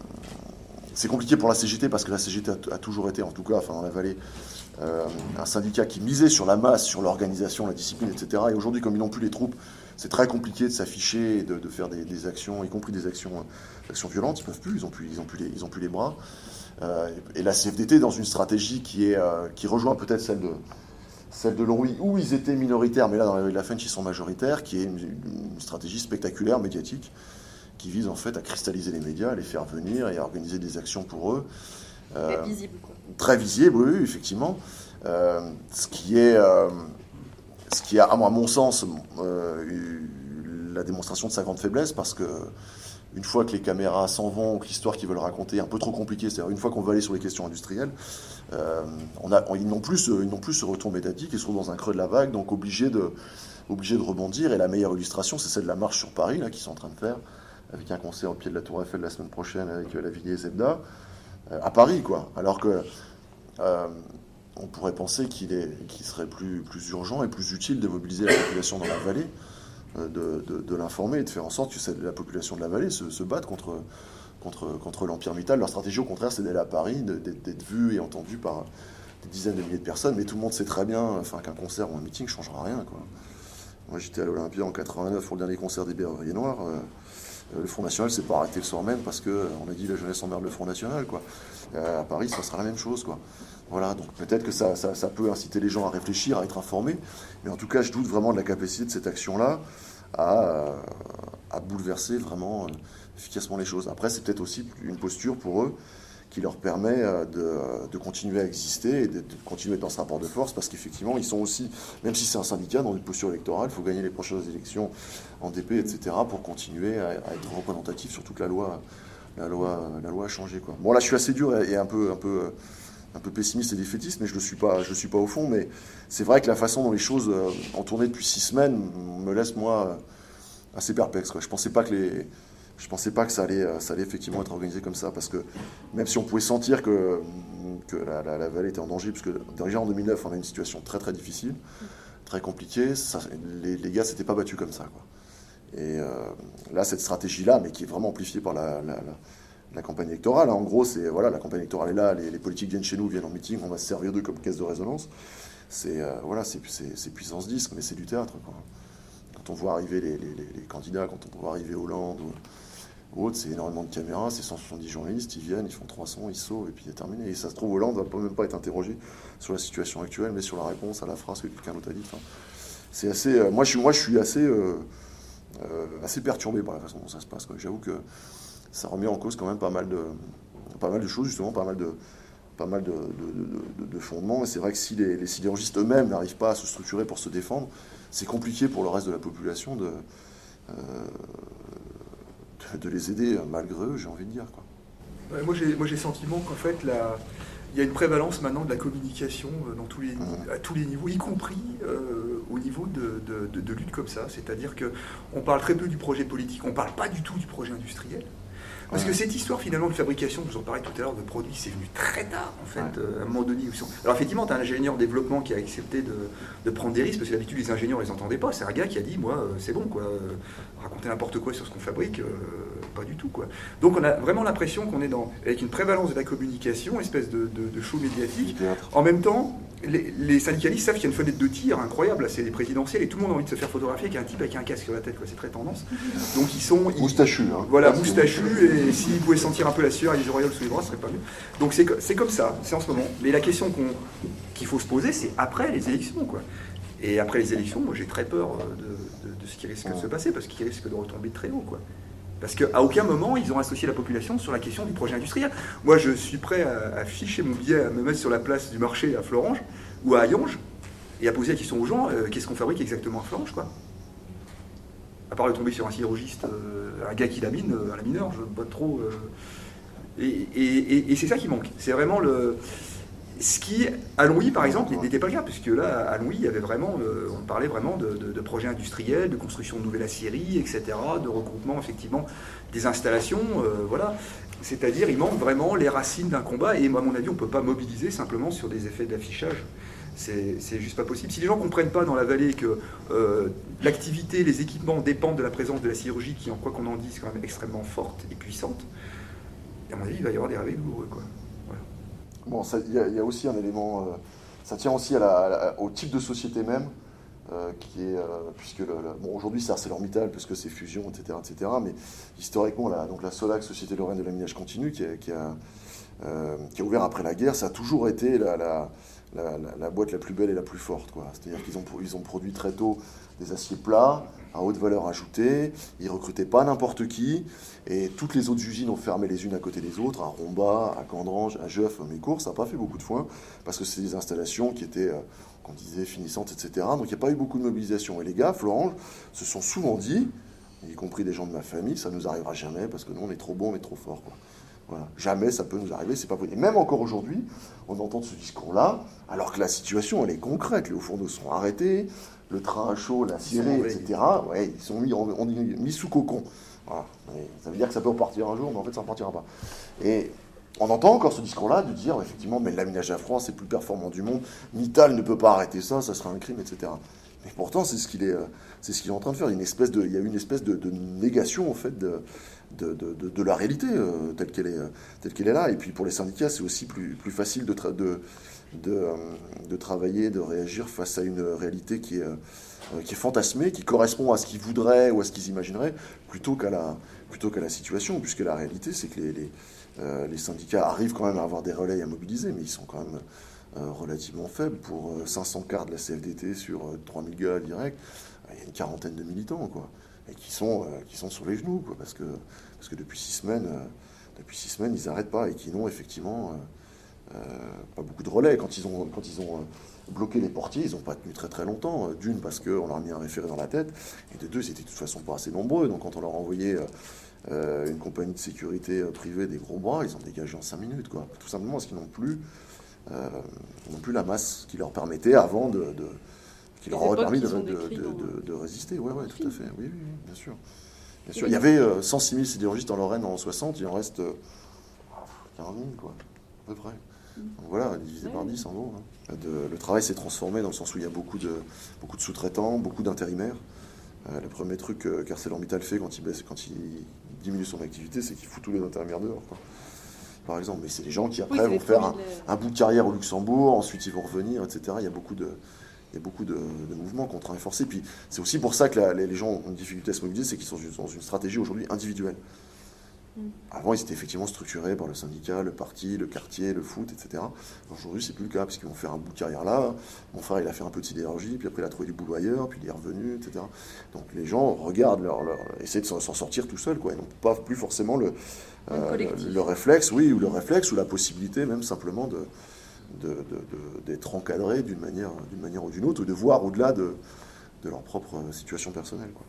[SPEAKER 2] c'est compliqué pour la C G T parce que la C G T a, a toujours été, en tout cas, enfin, dans la vallée, euh, un syndicat qui misait sur la masse, sur l'organisation, la discipline, et cetera. Et aujourd'hui, comme ils n'ont plus les troupes, c'est très compliqué de s'afficher et de, de faire des, des actions, y compris des actions, euh, actions violentes. Ils ne peuvent plus, ils n'ont plus, ils ont plus, les, ils ont plus les bras. Euh, et la C F D T dans une stratégie qui, est, euh, qui rejoint peut-être celle de, celle de Longwy, où ils étaient minoritaires, mais là, dans la vallée de la Fench, ils sont majoritaires, qui est une, une stratégie spectaculaire, médiatique, qui vise en fait à cristalliser les médias, à les faire venir et à organiser des actions pour eux.
[SPEAKER 3] Euh, très visible, quoi.
[SPEAKER 2] Très visible, oui, effectivement. Euh, ce qui est, euh, ce qui a, à mon sens, euh, eu la démonstration de sa grande faiblesse, parce que une fois que les caméras s'en vont, que l'histoire qu'ils veulent raconter est un peu trop compliquée, c'est-à-dire une fois qu'on va aller sur les questions industrielles, euh, on a, on, ils, n'ont plus ce, ils n'ont plus ce retour médiatique, ils se trouvent dans un creux de la vague, donc obligés de, obligés de rebondir. Et la meilleure illustration, c'est celle de la marche sur Paris, là, qu'ils sont en train de faire, avec un concert au pied de la Tour Eiffel la semaine prochaine avec euh, Lavilliers et Zebda, euh, à Paris, quoi. Alors que euh, on pourrait penser qu'il, est, qu'il serait plus, plus urgent et plus utile de mobiliser la population dans la vallée, De, de, de l'informer et de faire en sorte que la population de la vallée se, se batte contre, contre, contre l'Empire Mittal. Leur stratégie, au contraire, c'est d'aller à Paris, d'être, d'être vu et entendu par des dizaines de milliers de personnes. Mais tout le monde sait très bien enfin, qu'un concert ou un meeting ne changera rien, quoi. Moi, j'étais à l'Olympia en quatre-vingt-neuf pour le dernier concert des Berruriers Noirs. Euh, le Front National s'est pas arrêté le soir même parce qu'on a dit la jeunesse emmerde le Front National, quoi. Euh, à Paris, ça sera la même chose, quoi. Voilà, donc peut-être que ça, ça, ça peut inciter les gens à réfléchir, à être informés, mais en tout cas, je doute vraiment de la capacité de cette action-là à, à bouleverser vraiment efficacement les choses. Après, c'est peut-être aussi une posture pour eux qui leur permet de, de continuer à exister et de, de continuer dans ce rapport de force, parce qu'effectivement, ils sont aussi, même si c'est un syndicat, dans une posture électorale, il faut gagner les prochaines élections en D P, et cetera, pour continuer à, à être représentatif sur toute la loi. La loi, la loi a changé, quoi. Bon, là, je suis assez dur et un peu... Un peu un peu pessimiste et défaitiste, mais je ne le suis pas, je le suis pas au fond. Mais c'est vrai que la façon dont les choses euh, ont tourné depuis six semaines me laisse, moi, assez perplexe, quoi. Je ne pensais pas que, les, je pensais pas que ça, allait, ça allait effectivement être organisé comme ça, parce que même si on pouvait sentir que, que la, la, la vallée était en danger, puisque déjà en deux mille neuf, on a une situation très très difficile, très compliquée, ça, les, les gars ne s'étaient pas battus comme ça, quoi. Et euh, là, cette stratégie-là, mais qui est vraiment amplifiée par la... la, la la campagne électorale, en gros, c'est voilà, la campagne électorale est là, les, les politiques viennent chez nous, viennent en meeting, on va se servir d'eux comme caisse de résonance. C'est euh, voilà, c'est, c'est, c'est puissance dix, mais c'est du théâtre, quoi. Quand on voit arriver les, les, les candidats, quand on voit arriver Hollande ou, ou autre, c'est énormément de caméras, c'est cent soixante-dix journalistes, ils viennent, ils font trois cents, ils sauvent, et puis c'est terminé. Et ça se trouve, Hollande va même pas être interrogé sur la situation actuelle, mais sur la réponse à la phrase que quelqu'un d'autre a dit. Enfin, c'est assez. Euh, moi, je suis, moi, je suis assez, euh, euh, assez perturbé par la façon dont ça se passe, quoi. J'avoue que ça remet en cause quand même pas mal de, pas mal de choses, justement, pas mal de, pas mal de, de, de, de fondements. Et c'est vrai que si les, les sidérurgistes eux-mêmes n'arrivent pas à se structurer pour se défendre, c'est compliqué pour le reste de la population de, euh, de, de les aider malgré eux, j'ai envie de dire, quoi.
[SPEAKER 5] Ouais, moi, j'ai, moi j'ai le sentiment qu'en fait, la, il y a une prévalence maintenant de la communication dans tous les, mmh. à tous les niveaux, y compris euh, au niveau de, de, de, de lutte comme ça. C'est-à-dire qu'on parle très peu du projet politique, on ne parle pas du tout du projet industriel. Parce ouais. que cette histoire, finalement, de fabrication, je vous en parlais tout à l'heure, de produits, c'est venu très tard, en fait, ouais. euh, à un moment donné. Alors, effectivement, tu as un ingénieur en développement qui a accepté de, de prendre des risques, parce que d'habitude, les ingénieurs, ils n'entendaient pas. C'est un gars qui a dit, moi, euh, c'est bon, quoi. Euh, raconter n'importe quoi sur ce qu'on fabrique, euh, pas du tout, quoi. Donc, on a vraiment l'impression qu'on est dans, avec une prévalence de la communication, espèce de, de, de show médiatique. En même temps, les, les syndicalistes savent qu'il y a une fenêtre de tir incroyable, là, c'est les présidentielles, et tout le monde a envie de se faire photographier avec un type avec un casque sur la tête, quoi. C'est très tendance. Donc ils sont...
[SPEAKER 2] Moustachu, hein.
[SPEAKER 5] Voilà, moustachu, et s'ils pouvaient sentir un peu la sueur et les auréoles sous les bras, ce serait pas mieux. Donc c'est, c'est comme ça, c'est en ce moment. Mais la question qu'on, qu'il faut se poser, c'est après les élections, quoi. Et après les élections, moi j'ai très peur de, de, de ce qui risque de se passer, parce qu'il risque de retomber très haut, quoi. Parce qu'à aucun moment, ils ont associé la population sur la question du projet industriel. Moi, je suis prêt à, à ficher mon billet, à me mettre sur la place du marché à Florange ou à Hayange et à poser la question aux gens, euh, qu'est-ce qu'on fabrique exactement à Florange, quoi. À part de tomber sur un sidérurgiste, euh, un gars qui lamine, euh, un lamineur, je ne veux pas trop... Euh, et, et, et, et c'est ça qui manque. C'est vraiment le... Ce qui, à Longwy, par exemple, n'était pas le cas, puisque là, à Longwy, il y avait vraiment, euh, on parlait vraiment de, de, de projets industriels, de construction de nouvelles aciéries, et cetera, de regroupement, effectivement, des installations, euh, voilà. C'est-à-dire, il manque vraiment les racines d'un combat, et à mon avis, on ne peut pas mobiliser simplement sur des effets d'affichage. C'est, c'est juste pas possible. Si les gens ne comprennent pas dans la vallée que euh, l'activité, les équipements dépendent de la présence de la sidérurgie, qui, en quoi qu'on en dise, est quand même extrêmement forte et puissante, à mon avis, il va y avoir des réveils douloureux, quoi.
[SPEAKER 2] Bon, il y, y a aussi un élément, euh, ça tient aussi à la, à la, au type de société même, euh, qui est, euh, puisque le, le, bon, aujourd'hui c'est ArcelorMittal, puisque c'est fusion, et cetera, et cetera, mais historiquement, la, donc la Solac, Société Lorraine de laminage continu, qui a, qui, a, euh, qui a ouvert après la guerre, ça a toujours été la, la, la, la, la boîte la plus belle et la plus forte, quoi. C'est-à-dire qu'ils ont, ils ont produit très tôt des aciers plats, à haute valeur ajoutée, ils ne recrutaient pas n'importe qui, et toutes les autres usines ont fermé les unes à côté des autres, à Romba, à Candrange, à Jeuf, Mécourt, ça n'a pas fait beaucoup de foin, parce que c'est des installations qui étaient, euh, qu'on disait, finissantes, et cetera. Donc il n'y a pas eu beaucoup de mobilisation. Et les gars, Florange, se sont souvent dit, y compris des gens de ma famille, ça ne nous arrivera jamais, parce que nous on est trop bons, on est trop forts, quoi. Voilà. Jamais ça peut nous arriver, c'est pas possible. Et même encore aujourd'hui, on entend ce discours-là, alors que la situation, elle est concrète. Les hauts fourneaux sont arrêtés, le train à chaud, la scierie, et cetera. Ouais, ils sont mis, on, on dit, mis sous cocon. Voilà. Et ça veut dire que ça peut repartir un jour, mais en fait, ça ne repartira pas. Et on entend encore ce discours-là de dire, effectivement, mais le laminage à froid, c'est le plus performant du monde. Mittal ne peut pas arrêter ça, ça serait un crime, et cetera. Mais pourtant, c'est ce qu'il est, c'est ce qu'il est en train de faire. Il y a une espèce de, il y a une espèce de, de négation, en fait, de, de, de, de, de la réalité euh, telle qu'elle est, telle qu'elle est là. Et puis pour les syndicats, c'est aussi plus, plus facile de, tra- de, de, euh, de travailler, de réagir face à une réalité qui est, euh, qui est fantasmée, qui correspond à ce qu'ils voudraient ou à ce qu'ils imagineraient, plutôt qu'à la, plutôt qu'à la situation, puisque la réalité, c'est que les, les, euh, les syndicats arrivent quand même à avoir des relais à mobiliser, mais ils sont quand même euh, relativement faibles. Pour euh, cinq cents quarts de la C F D T sur euh, trois mille gars direct, il y a une quarantaine de militants, quoi, et qui sont, euh, qui sont sur les genoux, quoi, parce que, parce que depuis six semaines, euh, depuis six semaines, ils n'arrêtent pas, et qui n'ont effectivement euh, euh, pas beaucoup de relais. Quand ils ont, quand ils ont euh, bloqué les portiers, ils n'ont pas tenu très très longtemps. D'une, parce qu'on leur a mis un référé dans la tête, et de deux, ils étaient de toute façon pas assez nombreux. Donc quand on leur a envoyé euh, une compagnie de sécurité privée des gros bras, ils ont dégagé en cinq minutes, quoi. Tout simplement parce qu'ils n'ont plus, euh, ils n'ont plus la masse qui leur permettait avant de... de qui leur aurait permis de, de, de, de, de résister. Oui, ouais, tout à fait. Oui, oui, oui, bien sûr. Bien sûr. Il y avait euh, cent six mille sidérurgistes en Lorraine en soixante, il en reste euh, quarante mille, quoi, à peu près. Donc voilà, divisé par dix, en gros. Hein. De, le travail s'est transformé dans le sens où il y a beaucoup de, beaucoup de sous-traitants, beaucoup d'intérimaires. Euh, le premier truc euh, qu'ArcelorMittal fait quand il, baisse, quand il diminue son activité, c'est qu'il fout tous les intérimaires dehors, quoi. Par exemple. Mais c'est des gens qui, après, oui, vont faire un, un bout de carrière au Luxembourg, ensuite ils vont revenir, et cetera. Il y a beaucoup de... Il y a beaucoup de, de mouvements contre un forcé. Puis c'est aussi pour ça que la, les, les gens ont une difficulté à se mobiliser, c'est qu'ils sont dans une stratégie aujourd'hui individuelle. Mm. Avant, ils étaient effectivement structurés par le syndicat, le parti, le quartier, le foot, et cetera. Aujourd'hui, c'est plus le cas, parce qu'ils vont faire un bout de carrière là. Mon frère, il a fait un peu de sidérurgie, puis après, il a trouvé du boulot ailleurs, puis il est revenu, et cetera. Donc les gens regardent, leur, leur, essaient de s'en sortir tout seuls, quoi. Ils n'ont pas plus forcément le, euh, le, le réflexe, oui, ou le réflexe, ou la possibilité même simplement de... De, de, de, d'être encadrés d'une manière, d'une manière ou d'une autre, ou de voir au-delà de, de leur propre situation personnelle, quoi.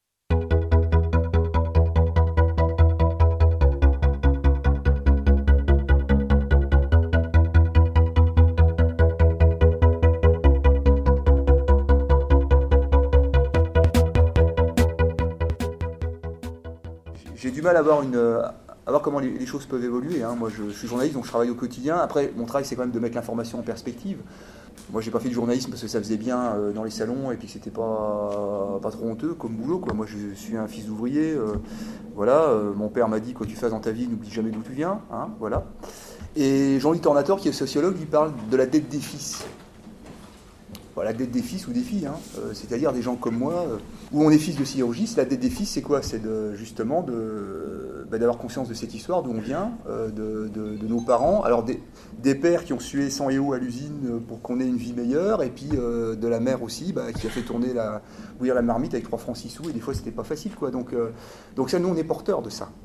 [SPEAKER 5] J'ai du mal à avoir une... à voir comment les, les choses peuvent évoluer. Hein. Moi, je, je suis journaliste, donc je travaille au quotidien. Après, mon travail, c'est quand même de mettre l'information en perspective. Moi, j'ai pas fait de journalisme parce que ça faisait bien euh, dans les salons et puis que c'était pas, pas trop honteux comme boulot, quoi. Moi, je suis un fils d'ouvrier. Euh, voilà. Euh, mon père m'a dit, quoi que tu fasses dans ta vie, n'oublie jamais d'où tu viens. Hein, voilà. Et Jean-Louis Tornator, qui est sociologue, lui parle de la dette des fils. bah, la dette des fils ou des filles, hein, euh, c'est-à-dire des gens comme moi, euh, où on est fils de sidérurgiste. La dette des fils, c'est quoi? C'est de, justement de, bah, d'avoir conscience de cette histoire, d'où on vient, euh, de, de, de nos parents. Alors des, des pères qui ont sué sang et eau à l'usine pour qu'on ait une vie meilleure, et puis euh, de la mère aussi, bah, qui a fait tourner la, bouillir la marmite avec trois francs six sous, et des fois c'était pas facile, quoi. Donc, euh, donc ça, nous, on est porteurs de ça.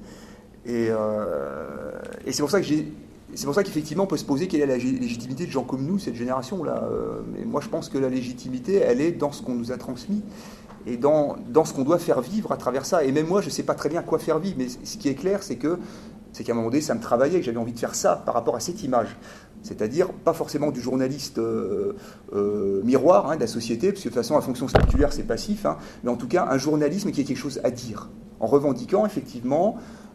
[SPEAKER 5] Et, euh, et c'est pour ça que j'ai... C'est pour ça qu'effectivement, on peut se poser quelle est la légitimité de gens comme nous, cette génération-là. Mais moi, je pense que la légitimité, elle est dans ce qu'on nous a transmis et dans, dans ce qu'on doit faire vivre à travers ça. Et même moi, je ne sais pas très bien quoi faire vivre, mais ce qui est clair, c'est que c'est qu'à un moment donné, ça me travaillait, que j'avais envie de faire ça par rapport à cette image. C'est-à-dire, pas forcément du journaliste euh, euh, miroir hein, de la société, parce que de toute façon, la fonction spectaculaire, c'est passif, hein, mais en tout cas, un journalisme qui a quelque chose à dire, en revendiquant effectivement...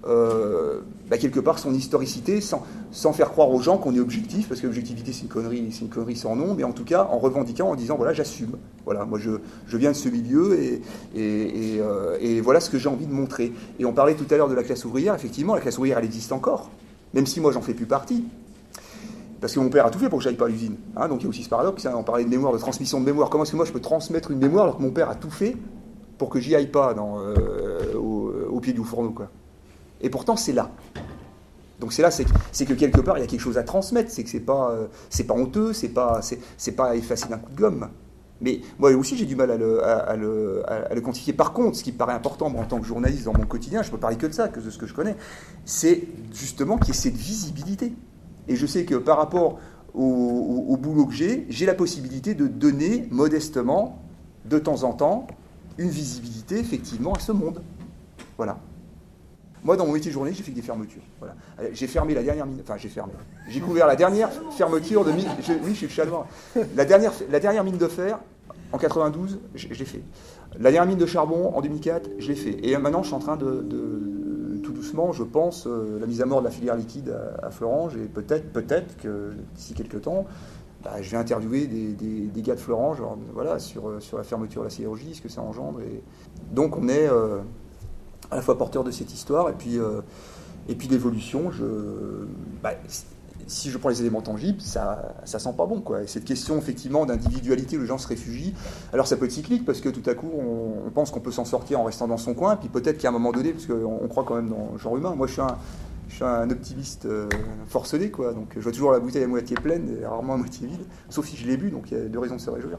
[SPEAKER 5] Euh, bah, quelque part son historicité sans, sans faire croire aux gens qu'on est objectif, parce que l'objectivité c'est une connerie, c'est une connerie sans nom, mais en tout cas en revendiquant, en disant voilà j'assume, voilà moi je, je viens de ce milieu et, et, et, euh, et voilà ce que j'ai envie de montrer. Et on parlait tout à l'heure de la classe ouvrière, effectivement la classe ouvrière elle existe encore, même si moi j'en fais plus partie. Parce que mon père a tout fait pour que j'aille pas à l'usine. Hein, donc il y a aussi ce paradoxe, hein, on parlait de mémoire, de transmission de mémoire. Comment est-ce que moi je peux transmettre une mémoire alors que mon père a tout fait pour que j'y aille pas dans, euh, au, au pied du fourneau, quoi. Et pourtant, c'est là. Donc c'est là, c'est, c'est que quelque part, il y a quelque chose à transmettre. C'est que c'est pas, euh, c'est pas honteux, c'est pas, c'est, c'est pas effacé d'un coup de gomme. Mais moi aussi, j'ai du mal à le, à, à le, à le quantifier. Par contre, ce qui me paraît important, moi, en tant que journaliste dans mon quotidien, je peux parler que de ça, que de ce que je connais, c'est justement qu'il y ait cette visibilité. Et je sais que par rapport au, au, au boulot que j'ai, j'ai la possibilité de donner modestement, de temps en temps, une visibilité, effectivement, à ce monde. Voilà. Moi, dans mon métier de journaliste, j'ai fait des fermetures. Voilà. J'ai fermé la dernière mine... Enfin, j'ai fermé. J'ai couvert la dernière fermeture de mine... Je... Oui, je suis chanois. La dernière, la dernière mine de fer, en quatre-vingt-douze, je, je l'ai fait. La dernière mine de charbon, en deux mille quatre, je l'ai fait. Et maintenant, je suis en train de... de tout doucement, je pense, euh, la mise à mort de la filière liquide à, à Florange. Et peut-être, peut-être que d'ici quelques temps, bah, je vais interviewer des, des, des gars de Florange genre, voilà, sur, sur la fermeture de la sidérurgie, ce que ça engendre. Et... Donc, on est... Euh, à la fois porteur de cette histoire et puis, euh, et puis l'évolution. Je, bah, si je prends les éléments tangibles, ça ça sent pas bon, quoi. Et cette question effectivement d'individualité où les gens se réfugient, alors ça peut être cyclique parce que tout à coup on, on pense qu'on peut s'en sortir en restant dans son coin, puis peut-être qu'à un moment donné, parce qu'on on croit quand même dans le genre humain. Moi je suis un, je suis un optimiste euh, forcené, quoi. Donc je vois toujours la bouteille à moitié pleine et rarement à moitié vide, sauf si je l'ai bu, donc il y a deux raisons de se réjouir.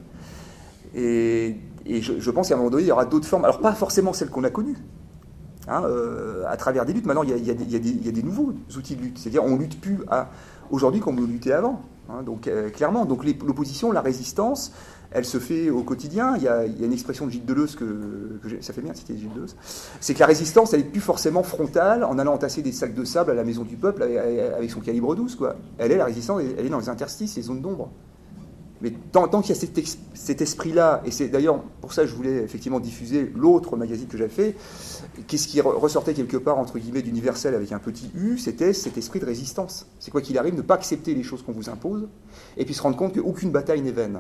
[SPEAKER 5] Et, et je, je pense qu'à un moment donné il y aura d'autres formes, alors pas forcément celles qu'on a connues. Hein, euh, à travers des luttes, maintenant il y a, il y a des, il y a des, il y a des nouveaux outils de lutte, c'est-à-dire on lutte plus à, aujourd'hui comme on luttait avant, hein, donc euh, clairement, donc les, l'opposition, la résistance, elle se fait au quotidien. Il y a, il y a une expression de Gilles Deleuze que, que j'ai, ça fait bien de citer Gilles Deleuze, c'est que la résistance elle est plus forcément frontale en allant entasser des sacs de sable à la maison du peuple avec, avec son calibre douze, quoi. Elle est la résistance, elle est dans les interstices, les zones d'ombre. Mais tant, tant qu'il y a cet, ex, cet esprit-là, et c'est d'ailleurs pour ça que je voulais effectivement diffuser l'autre magazine que j'avais fait, qu'est-ce qui ressortait quelque part, entre guillemets, d'universel avec un petit U, c'était cet esprit de résistance. C'est quoi qu'il arrive, ne pas accepter les choses qu'on vous impose, et puis se rendre compte qu'aucune bataille n'est vaine.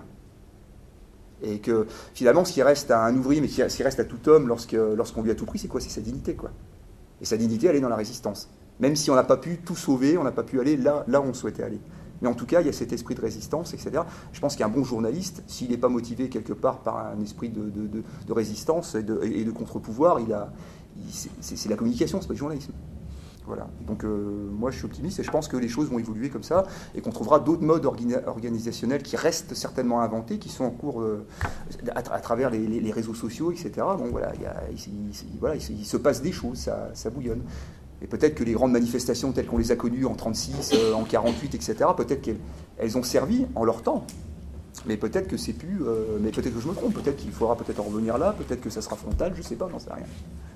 [SPEAKER 5] Et que finalement, ce qui reste à un ouvrier, mais ce qui reste à tout homme lorsque, lorsqu'on lui a tout pris, c'est quoi? C'est sa dignité, quoi. Et sa dignité, elle est dans la résistance. Même si on n'a pas pu tout sauver, on n'a pas pu aller là, là où on souhaitait aller. Mais en tout cas, il y a cet esprit de résistance, et cetera. Je pense qu'un bon journaliste, s'il n'est pas motivé quelque part par un esprit de, de, de, de résistance et de, et de contre-pouvoir, il a, il, c'est, c'est la communication, c'est pas le journalisme. Voilà. Donc euh, moi, je suis optimiste et je pense que les choses vont évoluer comme ça et qu'on trouvera d'autres modes organi- organisationnels qui restent certainement inventés, qui sont en cours euh, à, à travers les, les, les réseaux sociaux, et cetera. Bon, voilà, il, y a, il, il, voilà, il, il se passe des choses, ça, ça bouillonne. Et peut-être que les grandes manifestations telles qu'on les a connues en trente-six, euh, en quarante-huit, et cetera, peut-être qu'elles elles ont servi en leur temps. Mais peut-être que c'est plus... Euh, mais peut-être que je me trompe. Peut-être qu'il faudra peut-être en revenir là. Peut-être que ça sera frontal. Je ne sais pas, j'en sais rien.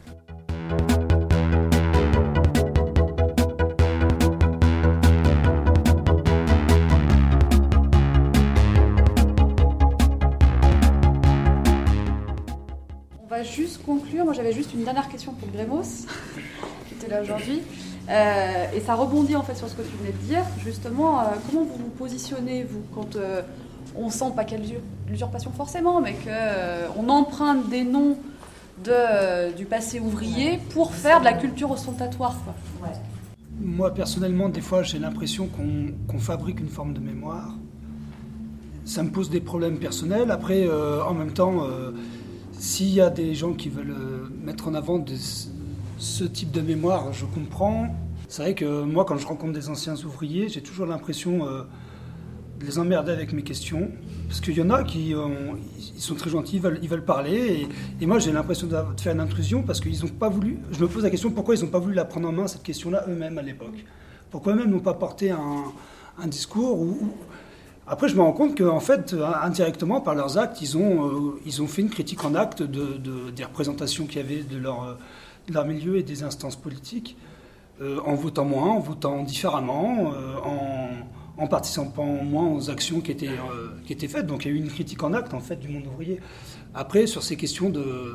[SPEAKER 3] On va juste conclure. Moi, j'avais juste une dernière question pour Grémos, qui était là aujourd'hui. Euh, et ça rebondit en fait sur ce que tu venais de dire. Justement, euh, comment vous vous positionnez, vous, quand euh, on sent pas quelle l'usurpation forcément, mais qu'on euh, emprunte des noms de, euh, du passé ouvrier pour faire de la culture ostentatoire, quoi. Ouais.
[SPEAKER 4] Moi, personnellement, des fois, j'ai l'impression qu'on, qu'on fabrique une forme de mémoire. ça me pose des problèmes personnels. Après, euh, en même temps, euh, s'il y a des gens qui veulent euh, mettre en avant de, ce type de mémoire, je comprends. C'est vrai que moi, quand je rencontre des anciens ouvriers, j'ai toujours l'impression euh, de les emmerder avec mes questions. Parce qu'il y en a qui ont, ils sont très gentils, ils veulent, ils veulent parler. Et, et moi, j'ai l'impression de faire une intrusion parce qu'ils n'ont pas voulu. Je me pose la question pourquoi ils n'ont pas voulu la prendre en main, cette question-là, eux-mêmes à l'époque. Pourquoi eux-mêmes n'ont pas porté un, un discours où, où... Après, je me rends compte qu'en fait, indirectement, par leurs actes, ils ont, euh, ils ont fait une critique en acte de, de, des représentations qu'il y avait de leur, de leur milieu et des instances politiques, euh, en votant moins, en votant différemment, euh, en, en participant moins aux actions qui étaient, euh, qui étaient faites. Donc il y a eu une critique en acte, en fait, du monde ouvrier. Après, sur ces questions de...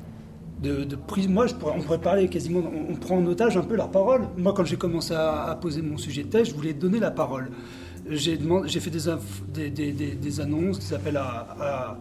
[SPEAKER 4] De, de prise, moi, je pourrais, on pourrait parler quasiment, on, on prend en otage un peu leur parole. Moi, quand j'ai commencé à, à poser mon sujet de thèse, je voulais donner la parole. J'ai, demandé, j'ai fait des, inf, des, des, des, des annonces qui s'appellent à,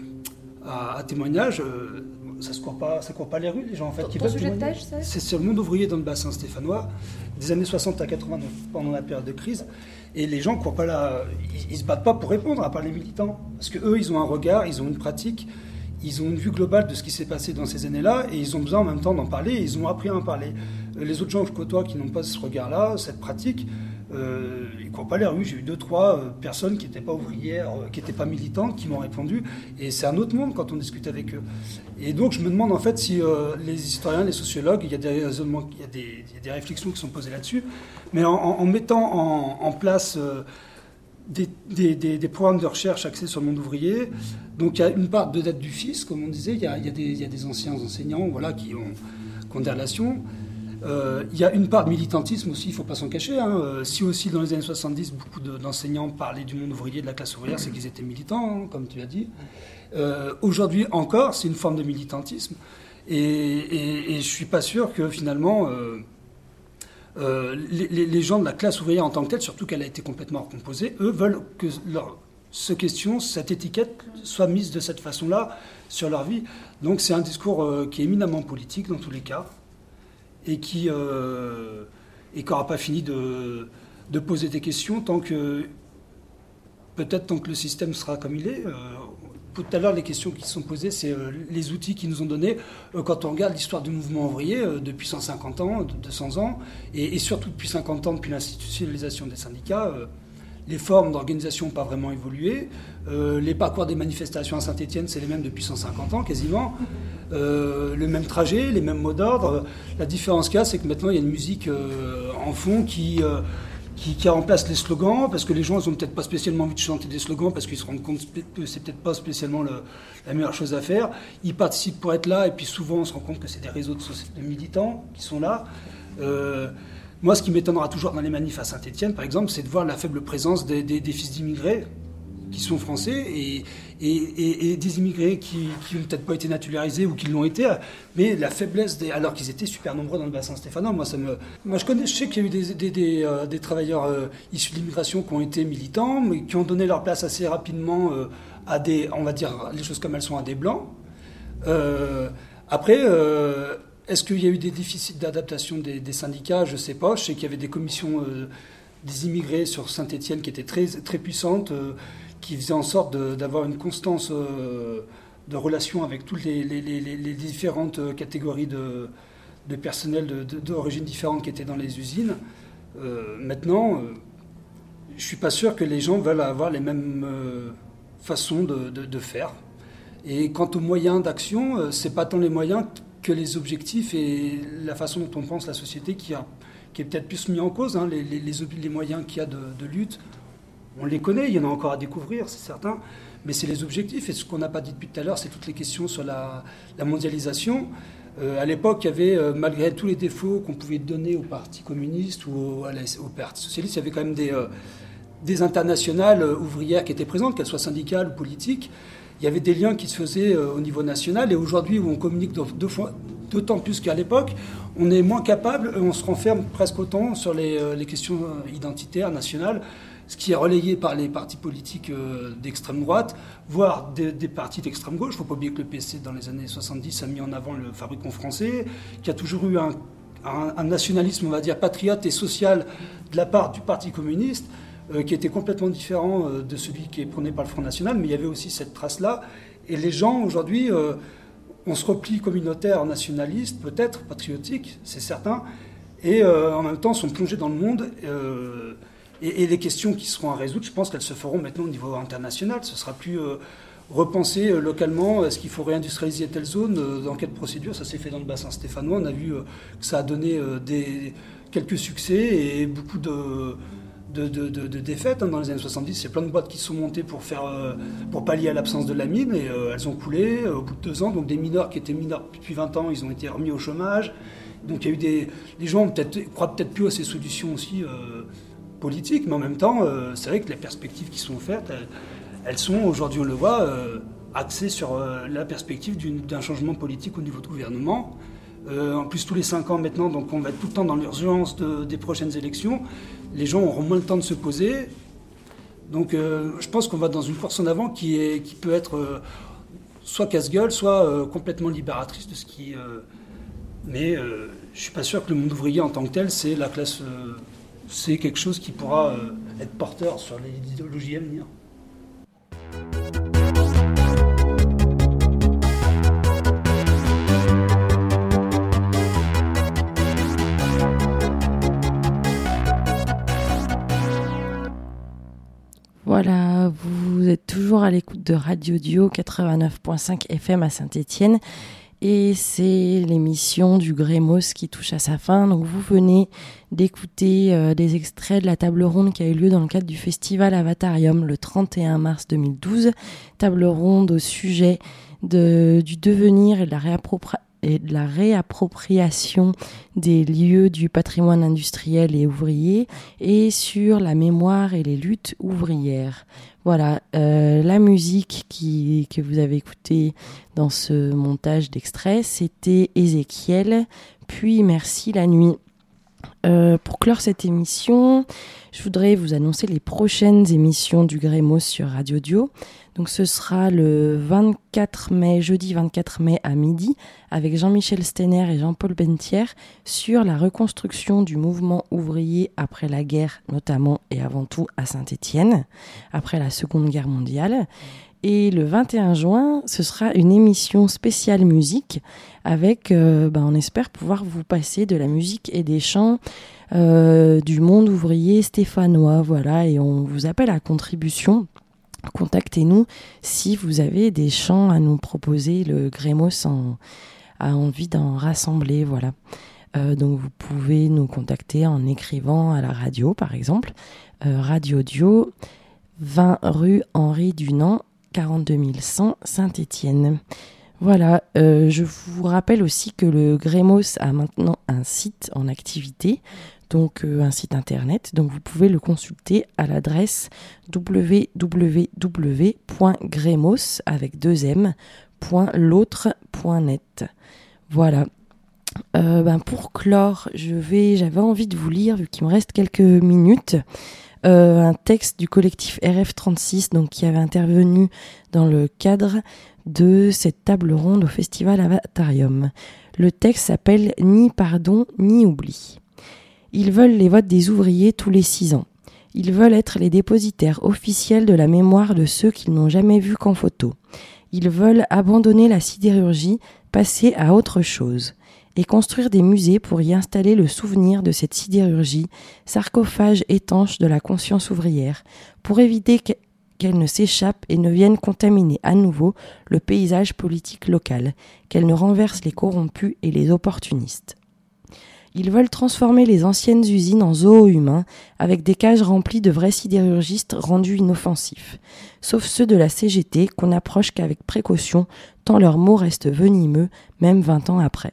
[SPEAKER 4] à, à, à témoignage. Ça ne court pas, ça court pas les rues, les gens en fait.
[SPEAKER 3] Ton,
[SPEAKER 4] qui
[SPEAKER 3] ton sujet de thèse, c'est
[SPEAKER 4] C'est sur le monde ouvrier dans le bassin stéphanois, des années soixante à quatre-vingts, pendant la période de crise. Et les gens ne courent pas là, ils, ils se battent pas pour répondre, à part les militants, parce que eux, ils ont un regard, ils ont une pratique. Ils ont une vue globale de ce qui s'est passé dans ces années-là et ils ont besoin en même temps d'en parler et ils ont appris à en parler. Les autres gens que je côtoie qui n'ont pas ce regard-là, cette pratique, euh, ils ne courent pas les rues. J'ai eu deux, trois euh, personnes qui n'étaient pas ouvrières, euh, qui n'étaient pas militantes, qui m'ont répondu. Et c'est un autre monde quand on discute avec eux. Et donc je me demande en fait si euh, les historiens, les sociologues, il y a des raisonnements, il y a des, il y a des réflexions qui sont posées là-dessus, mais en, en, en mettant en, en place... Euh, Des, des, des, des programmes de recherche axés sur le monde ouvrier. Donc il y a une part de date du fils, comme on disait, il y a, il y a, des, il y a des anciens enseignants voilà, qui, ont, qui ont des relations. Euh, il y a une part de militantisme aussi, il ne faut pas s'en cacher. Hein. Euh, si aussi dans les années soixante-dix, beaucoup de, d'enseignants parlaient du monde ouvrier, de la classe ouvrière, c'est qu'ils étaient militants, hein, comme tu l'as dit. Euh, aujourd'hui encore, c'est une forme de militantisme. Et, et, et je ne suis pas sûr que finalement... Euh, Euh, les, les, les gens de la classe ouvrière en tant que telle, surtout qu'elle a été complètement recomposée, eux veulent que leur, ce question, cette étiquette soit mise de cette façon-là sur leur vie. Donc c'est un discours euh, qui est éminemment politique dans tous les cas et qui euh, et qui n'aura pas fini de, de poser des questions tant que peut-être tant que le système sera comme il est. Euh, Tout à l'heure, les questions qui sont posées, c'est euh, les outils qu'ils nous ont donnés. Euh, quand on regarde l'histoire du mouvement ouvrier, euh, depuis cent cinquante ans, deux cents ans, et, et surtout depuis cinquante ans, depuis l'institutionnalisation des syndicats, euh, les formes d'organisation n'ont pas vraiment évolué. Euh, les parcours des manifestations à Saint-Étienne, c'est les mêmes depuis cent cinquante ans, quasiment. Euh, le même trajet, les mêmes mots d'ordre. La différence qu'il y a, c'est que maintenant, il y a une musique euh, en fond qui... Euh, Qui, qui remplace les slogans, parce que les gens, ils n'ont peut-être pas spécialement envie de chanter des slogans, parce qu'ils se rendent compte que c'est peut-être pas spécialement le, la meilleure chose à faire. Ils participent pour être là, et puis souvent, on se rend compte que c'est des réseaux de, de militants qui sont là. Euh, moi, ce qui m'étonnera toujours dans les manifs à Saint-Étienne, par exemple, c'est de voir la faible présence des, des, des fils d'immigrés qui sont français, et, et, et, et des immigrés qui n'ont peut-être pas été naturalisés ou qui l'ont été, mais la faiblesse, des, alors qu'ils étaient super nombreux dans le bassin stéphanois, moi, ça me, moi je, connais, je sais qu'il y a eu des, des, des, euh, des travailleurs euh, issus de l'immigration qui ont été militants, mais qui ont donné leur place assez rapidement euh, à des, on va dire les choses comme elles sont, à des blancs. Euh, après, euh, est-ce qu'il y a eu des déficits d'adaptation des, des syndicats? Je ne sais pas. Je sais qu'il y avait des commissions euh, des immigrés sur Saint-Étienne qui étaient très, très puissantes, euh, qui faisait en sorte de, d'avoir une constance euh, de relation avec toutes les, les, les, les différentes catégories de, de personnel de, de, d'origines différentes qui étaient dans les usines. Euh, maintenant, euh, je ne suis pas sûr que les gens veulent avoir les mêmes euh, façons de, de, de faire. Et quant aux moyens d'action, euh, ce n'est pas tant les moyens que les objectifs et la façon dont on pense la société qui, a, qui est peut-être plus mis en cause. Hein, les, les, les, les moyens qu'il y a de, de lutte, on les connaît, il y en a encore à découvrir, c'est certain, mais c'est les objectifs. Et ce qu'on n'a pas dit depuis tout à l'heure, c'est toutes les questions sur la, la mondialisation. Euh, à l'époque, il y avait, euh, malgré tous les défauts qu'on pouvait donner au Parti communiste ou au, à la, au Parti socialiste, il y avait quand même des, euh, des internationales ouvrières qui étaient présentes, qu'elles soient syndicales ou politiques. Il y avait des liens qui se faisaient euh, au niveau national. Et aujourd'hui, où on communique deux fois, d'autant plus qu'à l'époque, on est moins capable, on se renferme presque autant sur les, euh, les questions identitaires, nationales, ce qui est relayé par les partis politiques euh, d'extrême droite, voire des, des partis d'extrême gauche. Il ne faut pas oublier que le P C, dans les années soixante-dix, a mis en avant le fabricant français, qui a toujours eu un, un, un nationalisme, on va dire, patriote et social de la part du Parti communiste. euh, qui était complètement différent euh, de celui qui est prôné par le Front National, mais il y avait aussi cette trace-là. Et les gens, aujourd'hui, euh, on se replie communautaire, nationaliste, peut-être, patriotique, c'est certain, et euh, en même temps sont plongés dans le monde. Euh, et, et les questions qui seront à résoudre, je pense qu'elles se feront maintenant au niveau international. Ce sera plus euh, repenser euh, localement, est-ce qu'il faut réindustrialiser telle zone, euh, dans quelle procédure. Ça s'est fait dans le bassin stéphanois. On a vu euh, que ça a donné euh, des, quelques succès et beaucoup de... De, de, de, de défaites hein. Dans les années soixante-dix, il y a plein de boîtes qui sont montées pour, faire, euh, pour pallier à l'absence de la mine, et euh, elles ont coulé euh, au bout de deux ans. Donc des mineurs qui étaient mineurs depuis vingt ans, ils ont été remis au chômage. Donc il y a eu des... Les gens peut-être, croient peut-être plus à ces solutions aussi euh, politiques, mais en même temps, euh, c'est vrai que les perspectives qui sont offertes, elles, elles sont, aujourd'hui on le voit, euh, axées sur euh, la perspective d'une, d'un changement politique au niveau du gouvernement. Euh, en plus, tous les cinq ans maintenant, donc on va être tout le temps dans l'urgence de, des prochaines élections. Les gens auront moins le temps de se poser. Donc euh, je pense qu'on va dans une course en avant qui, est, qui peut être euh, soit casse-gueule, soit euh, complètement libératrice de ce qui... Euh, mais euh, je ne suis pas sûr que le monde ouvrier en tant que tel, c'est la classe... Euh, c'est quelque chose qui pourra euh, être porteur sur les idéologies à venir.
[SPEAKER 1] Voilà, vous êtes toujours à l'écoute de Radio Dio quatre-vingt-neuf virgule cinq F M à Saint-Étienne et c'est l'émission du Grémos qui touche à sa fin. Donc vous venez d'écouter euh, des extraits de la table ronde qui a eu lieu dans le cadre du festival Avatarium le trente et un mars deux mille douze. Table ronde au sujet de, du devenir et de la réappropriation et de la réappropriation des lieux du patrimoine industriel et ouvrier et sur la mémoire et les luttes ouvrières. Voilà, euh, la musique qui, que vous avez écoutée dans ce montage d'extrait, c'était Ézéchiel, puis Merci la nuit. Euh, pour clore cette émission, je voudrais vous annoncer les prochaines émissions du Grémos sur Radio Dio. Donc ce sera le vingt-quatre mai, jeudi vingt-quatre mai à midi, avec Jean-Michel Steiner et Jean-Paul Bentière sur la reconstruction du mouvement ouvrier après la guerre, notamment et avant tout à Saint-Étienne, après la Seconde Guerre mondiale. Et le vingt et un juin, ce sera une émission spéciale musique avec, euh, ben, on espère pouvoir vous passer de la musique et des chants euh, du monde ouvrier stéphanois. Voilà, et on vous appelle à contribution. Contactez-nous si vous avez des chants à nous proposer. Le Grémos en, a envie d'en rassembler. Voilà. Euh, donc vous pouvez nous contacter en écrivant à la radio, par exemple. Euh, Radio Dio, vingt rue Henri Dunant, quarante-deux mille cent Saint-Étienne. Voilà, euh, je vous rappelle aussi que le Grémos a maintenant un site en activité, donc euh, un site internet, donc vous pouvez le consulter à l'adresse w w w point grémos avec deux m point l'autre point net. Voilà. Euh, ben pour clore, je vais, j'avais envie de vous lire, vu qu'il me reste quelques minutes, euh, un texte du collectif R F trente-six, donc qui avait intervenu dans le cadre de cette table ronde au festival Avatarium. Le texte s'appelle « Ni pardon, ni oubli ». Ils veulent les votes des ouvriers tous les six ans. Ils veulent être les dépositaires officiels de la mémoire de ceux qu'ils n'ont jamais vus qu'en photo. Ils veulent abandonner la sidérurgie, passer à autre chose, et construire des musées pour y installer le souvenir de cette sidérurgie, sarcophage étanche de la conscience ouvrière, pour éviter qu'elle ne s'échappe et ne vienne contaminer à nouveau le paysage politique local, qu'elle ne renverse les corrompus et les opportunistes. Ils veulent transformer les anciennes usines en zoos humains avec des cages remplies de vrais sidérurgistes rendus inoffensifs, sauf ceux de la C G T qu'on n'approche qu'avec précaution tant leurs mots restent venimeux même vingt ans après.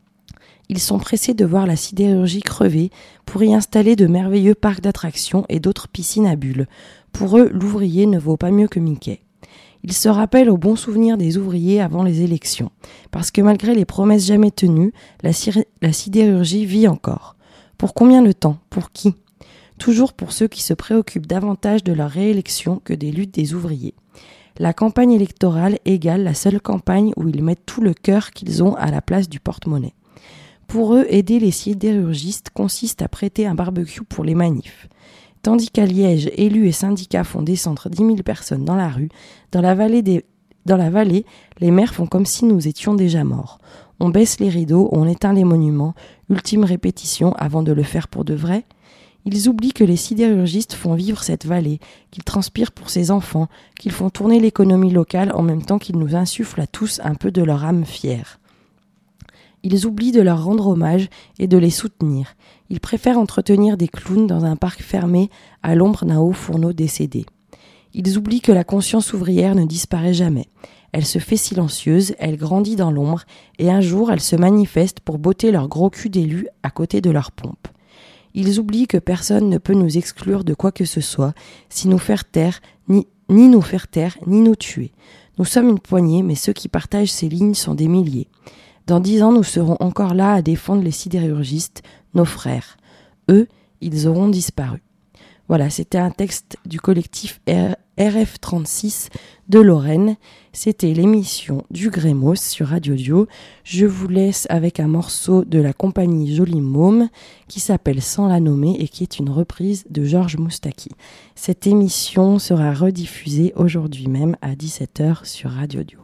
[SPEAKER 1] Ils sont pressés de voir la sidérurgie crever pour y installer de merveilleux parcs d'attractions et d'autres piscines à bulles. Pour eux, l'ouvrier ne vaut pas mieux que Mickey. Ils se rappellent aux bons souvenirs des ouvriers avant les élections, parce que malgré les promesses jamais tenues, la, cir- la sidérurgie vit encore. Pour combien de temps ? Pour qui ? Toujours pour ceux qui se préoccupent davantage de leur réélection que des luttes des ouvriers. La campagne électorale égale la seule campagne où ils mettent tout le cœur qu'ils ont à la place du porte-monnaie. Pour eux, aider les sidérurgistes consiste à prêter un barbecue pour les manifs. Tandis qu'à Liège, élus et syndicats font descendre dix mille personnes dans la rue, dans la vallée des Dans la vallée, les maires font comme si nous étions déjà morts. On baisse les rideaux, on éteint les monuments, ultime répétition avant de le faire pour de vrai. Ils oublient que les sidérurgistes font vivre cette vallée, qu'ils transpirent pour ses enfants, qu'ils font tourner l'économie locale en même temps qu'ils nous insufflent à tous un peu de leur âme fière. Ils oublient de leur rendre hommage et de les soutenir. Ils préfèrent entretenir des clowns dans un parc fermé à l'ombre d'un haut fourneau décédé. Ils oublient que la conscience ouvrière ne disparaît jamais. Elle se fait silencieuse, elle grandit dans l'ombre, et un jour elle se manifeste pour botter leur gros cul d'élus à côté de leur pompe. Ils oublient que personne ne peut nous exclure de quoi que ce soit, si nous faire taire, ni, ni nous faire taire, ni nous tuer. Nous sommes une poignée, mais ceux qui partagent ces lignes sont des milliers. Dans dix ans, nous serons encore là à défendre les sidérurgistes, nos frères. Eux, ils auront disparu. Voilà, c'était un texte du collectif R F trente-six de Lorraine. C'était l'émission du Grémos sur Radio Dio. Je vous laisse avec un morceau de la compagnie Jolie Môme qui s'appelle Sans la nommer et qui est une reprise de Georges Moustaki. Cette émission sera rediffusée aujourd'hui même à dix-sept heures sur Radio Dio.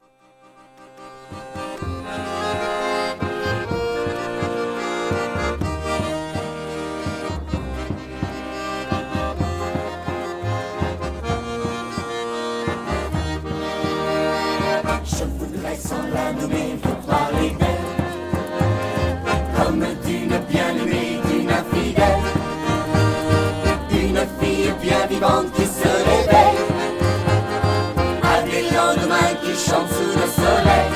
[SPEAKER 8] Sans la nommer, faut parler d'elle comme d'une bien-aimée, d'une infidèle, une fille bien vivante qui se réveille à des lendemains qui chantent sous le soleil.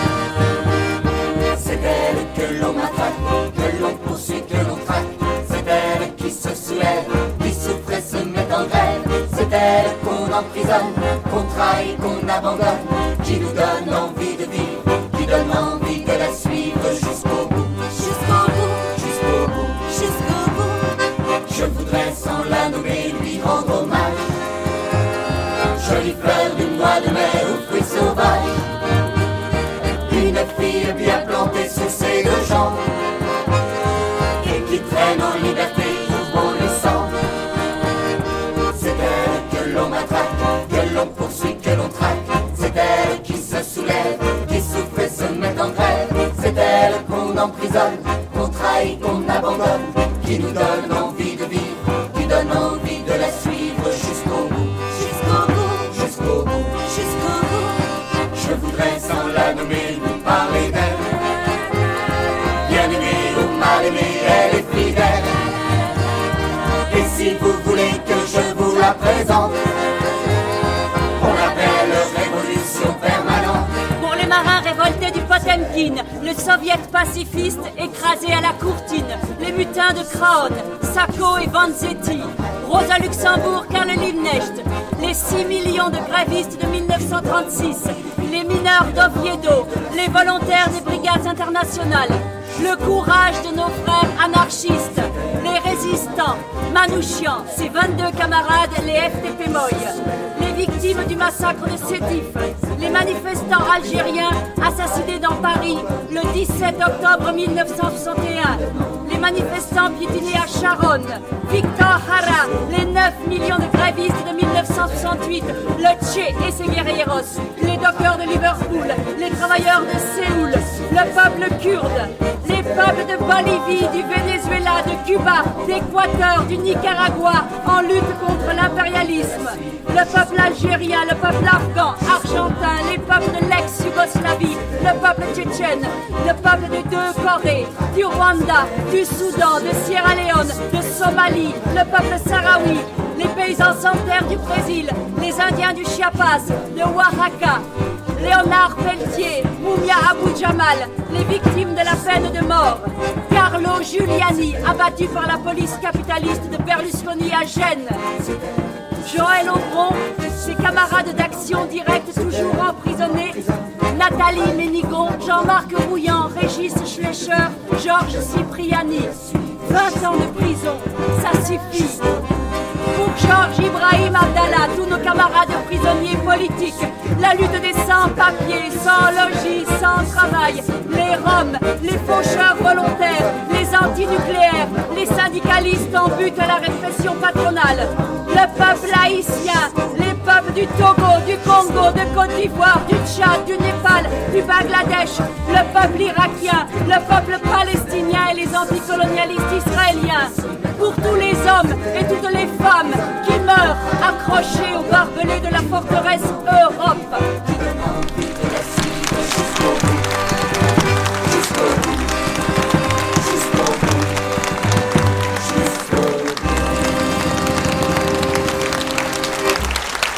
[SPEAKER 8] C'est elle que l'on matraque, que l'on poursuit, que l'on traque. C'est elle qui se soulève, qui souffre et se met en grève. C'est elle qu'on emprisonne, qu'on trahit, qu'on abandonne, qui nous donne envie de vivre, qui donne envie de la suivre jusqu'au bout, jusqu'au bout, jusqu'au bout, jusqu'au bout. Je voudrais sans la nommer lui rendre hommage, jolie fleur du mois de mai aux fruits sauvages, une fille bien plantée sous ses deux jambes et qui traîne en liberté où bon lui semble. C'est elle que l'on matraque, que l'on poursuit, que l'on traque. C'est elle qui se soulève, qui souffre et se met en grève. C'est elle qu'on emprisonne, qu'on trahit, qu'on abandonne, qui nous donne envie de vivre, qui donne envie de la suivre jusqu'au bout, jusqu'au bout, jusqu'au bout, jusqu'au bout. Je voudrais sans la nommer vous parler d'elle, bien aimée ou mal aimée, elle est fidèle. Et si vous voulez que je vous la présente, on l'appelle révolution permanente.
[SPEAKER 9] Pour les marins révoltés du Potemkin, le soviet pacifiste écrasé à la courtine, les mutins de Kraon, Sacco et Vanzetti, Rosa Luxembourg, Karl Liebknecht, les six millions de grévistes de mille neuf cent trente-six, les mineurs d'Oviedo, les volontaires des brigades internationales, le courage de nos frères anarchistes, les résistants, Manouchian, ses vingt-deux camarades, les F T P Moy, les victimes du massacre de Sétif, les manifestants algériens assassinés dans Paris le dix-sept octobre mille neuf cent soixante et un, les manifestants piétinés à Charonne, Victor Jara, les neuf millions de grévistes de mille neuf cent soixante-huit, le Che et ses guerrilleros, les dockers de Liverpool, les travailleurs de Séoul, le peuple kurde, les peuples de Bolivie, du Venezuela, de Cuba, d'Équateur, du Nicaragua, en lutte contre l'impérialisme, le peuple algérien, le peuple afghan, argentin, les peuples de l'ex-Yougoslavie, le peuple tchétchène, le peuple des deux Corées, du Rwanda, du Soudan, de Sierra Leone, de Somalie, le peuple sahraoui, les paysans sans terre du Brésil, les Indiens du Chiapas, de Oaxaca, Léonard Pelletier, Moumia Abou Jamal, les victimes de la peine de mort, Carlo Giuliani, abattu par la police capitaliste de Berlusconi à Gênes, Joël Aubron, ses camarades d'action directe toujours emprisonnés, Nathalie Ménigon, Jean-Marc Rouillant, Régis Schlecher, Georges Cipriani. vingt ans de prison, ça suffit. Pour Georges Ibrahim Abdallah, tous nos camarades prisonniers politiques, la lutte des sans-papiers, sans logis, sans travail, les Roms, les faucheurs volontaires, les antinucléaires, les syndicats syndicalistes en but à la répression patronale, le peuple haïtien, les peuples du Togo, du Congo, de Côte d'Ivoire, du Tchad, du Népal, du Bangladesh, le peuple irakien, le peuple palestinien et les anticolonialistes israéliens. Pour tous les hommes et toutes les femmes qui meurent accrochés aux barbelés de la forteresse Europe.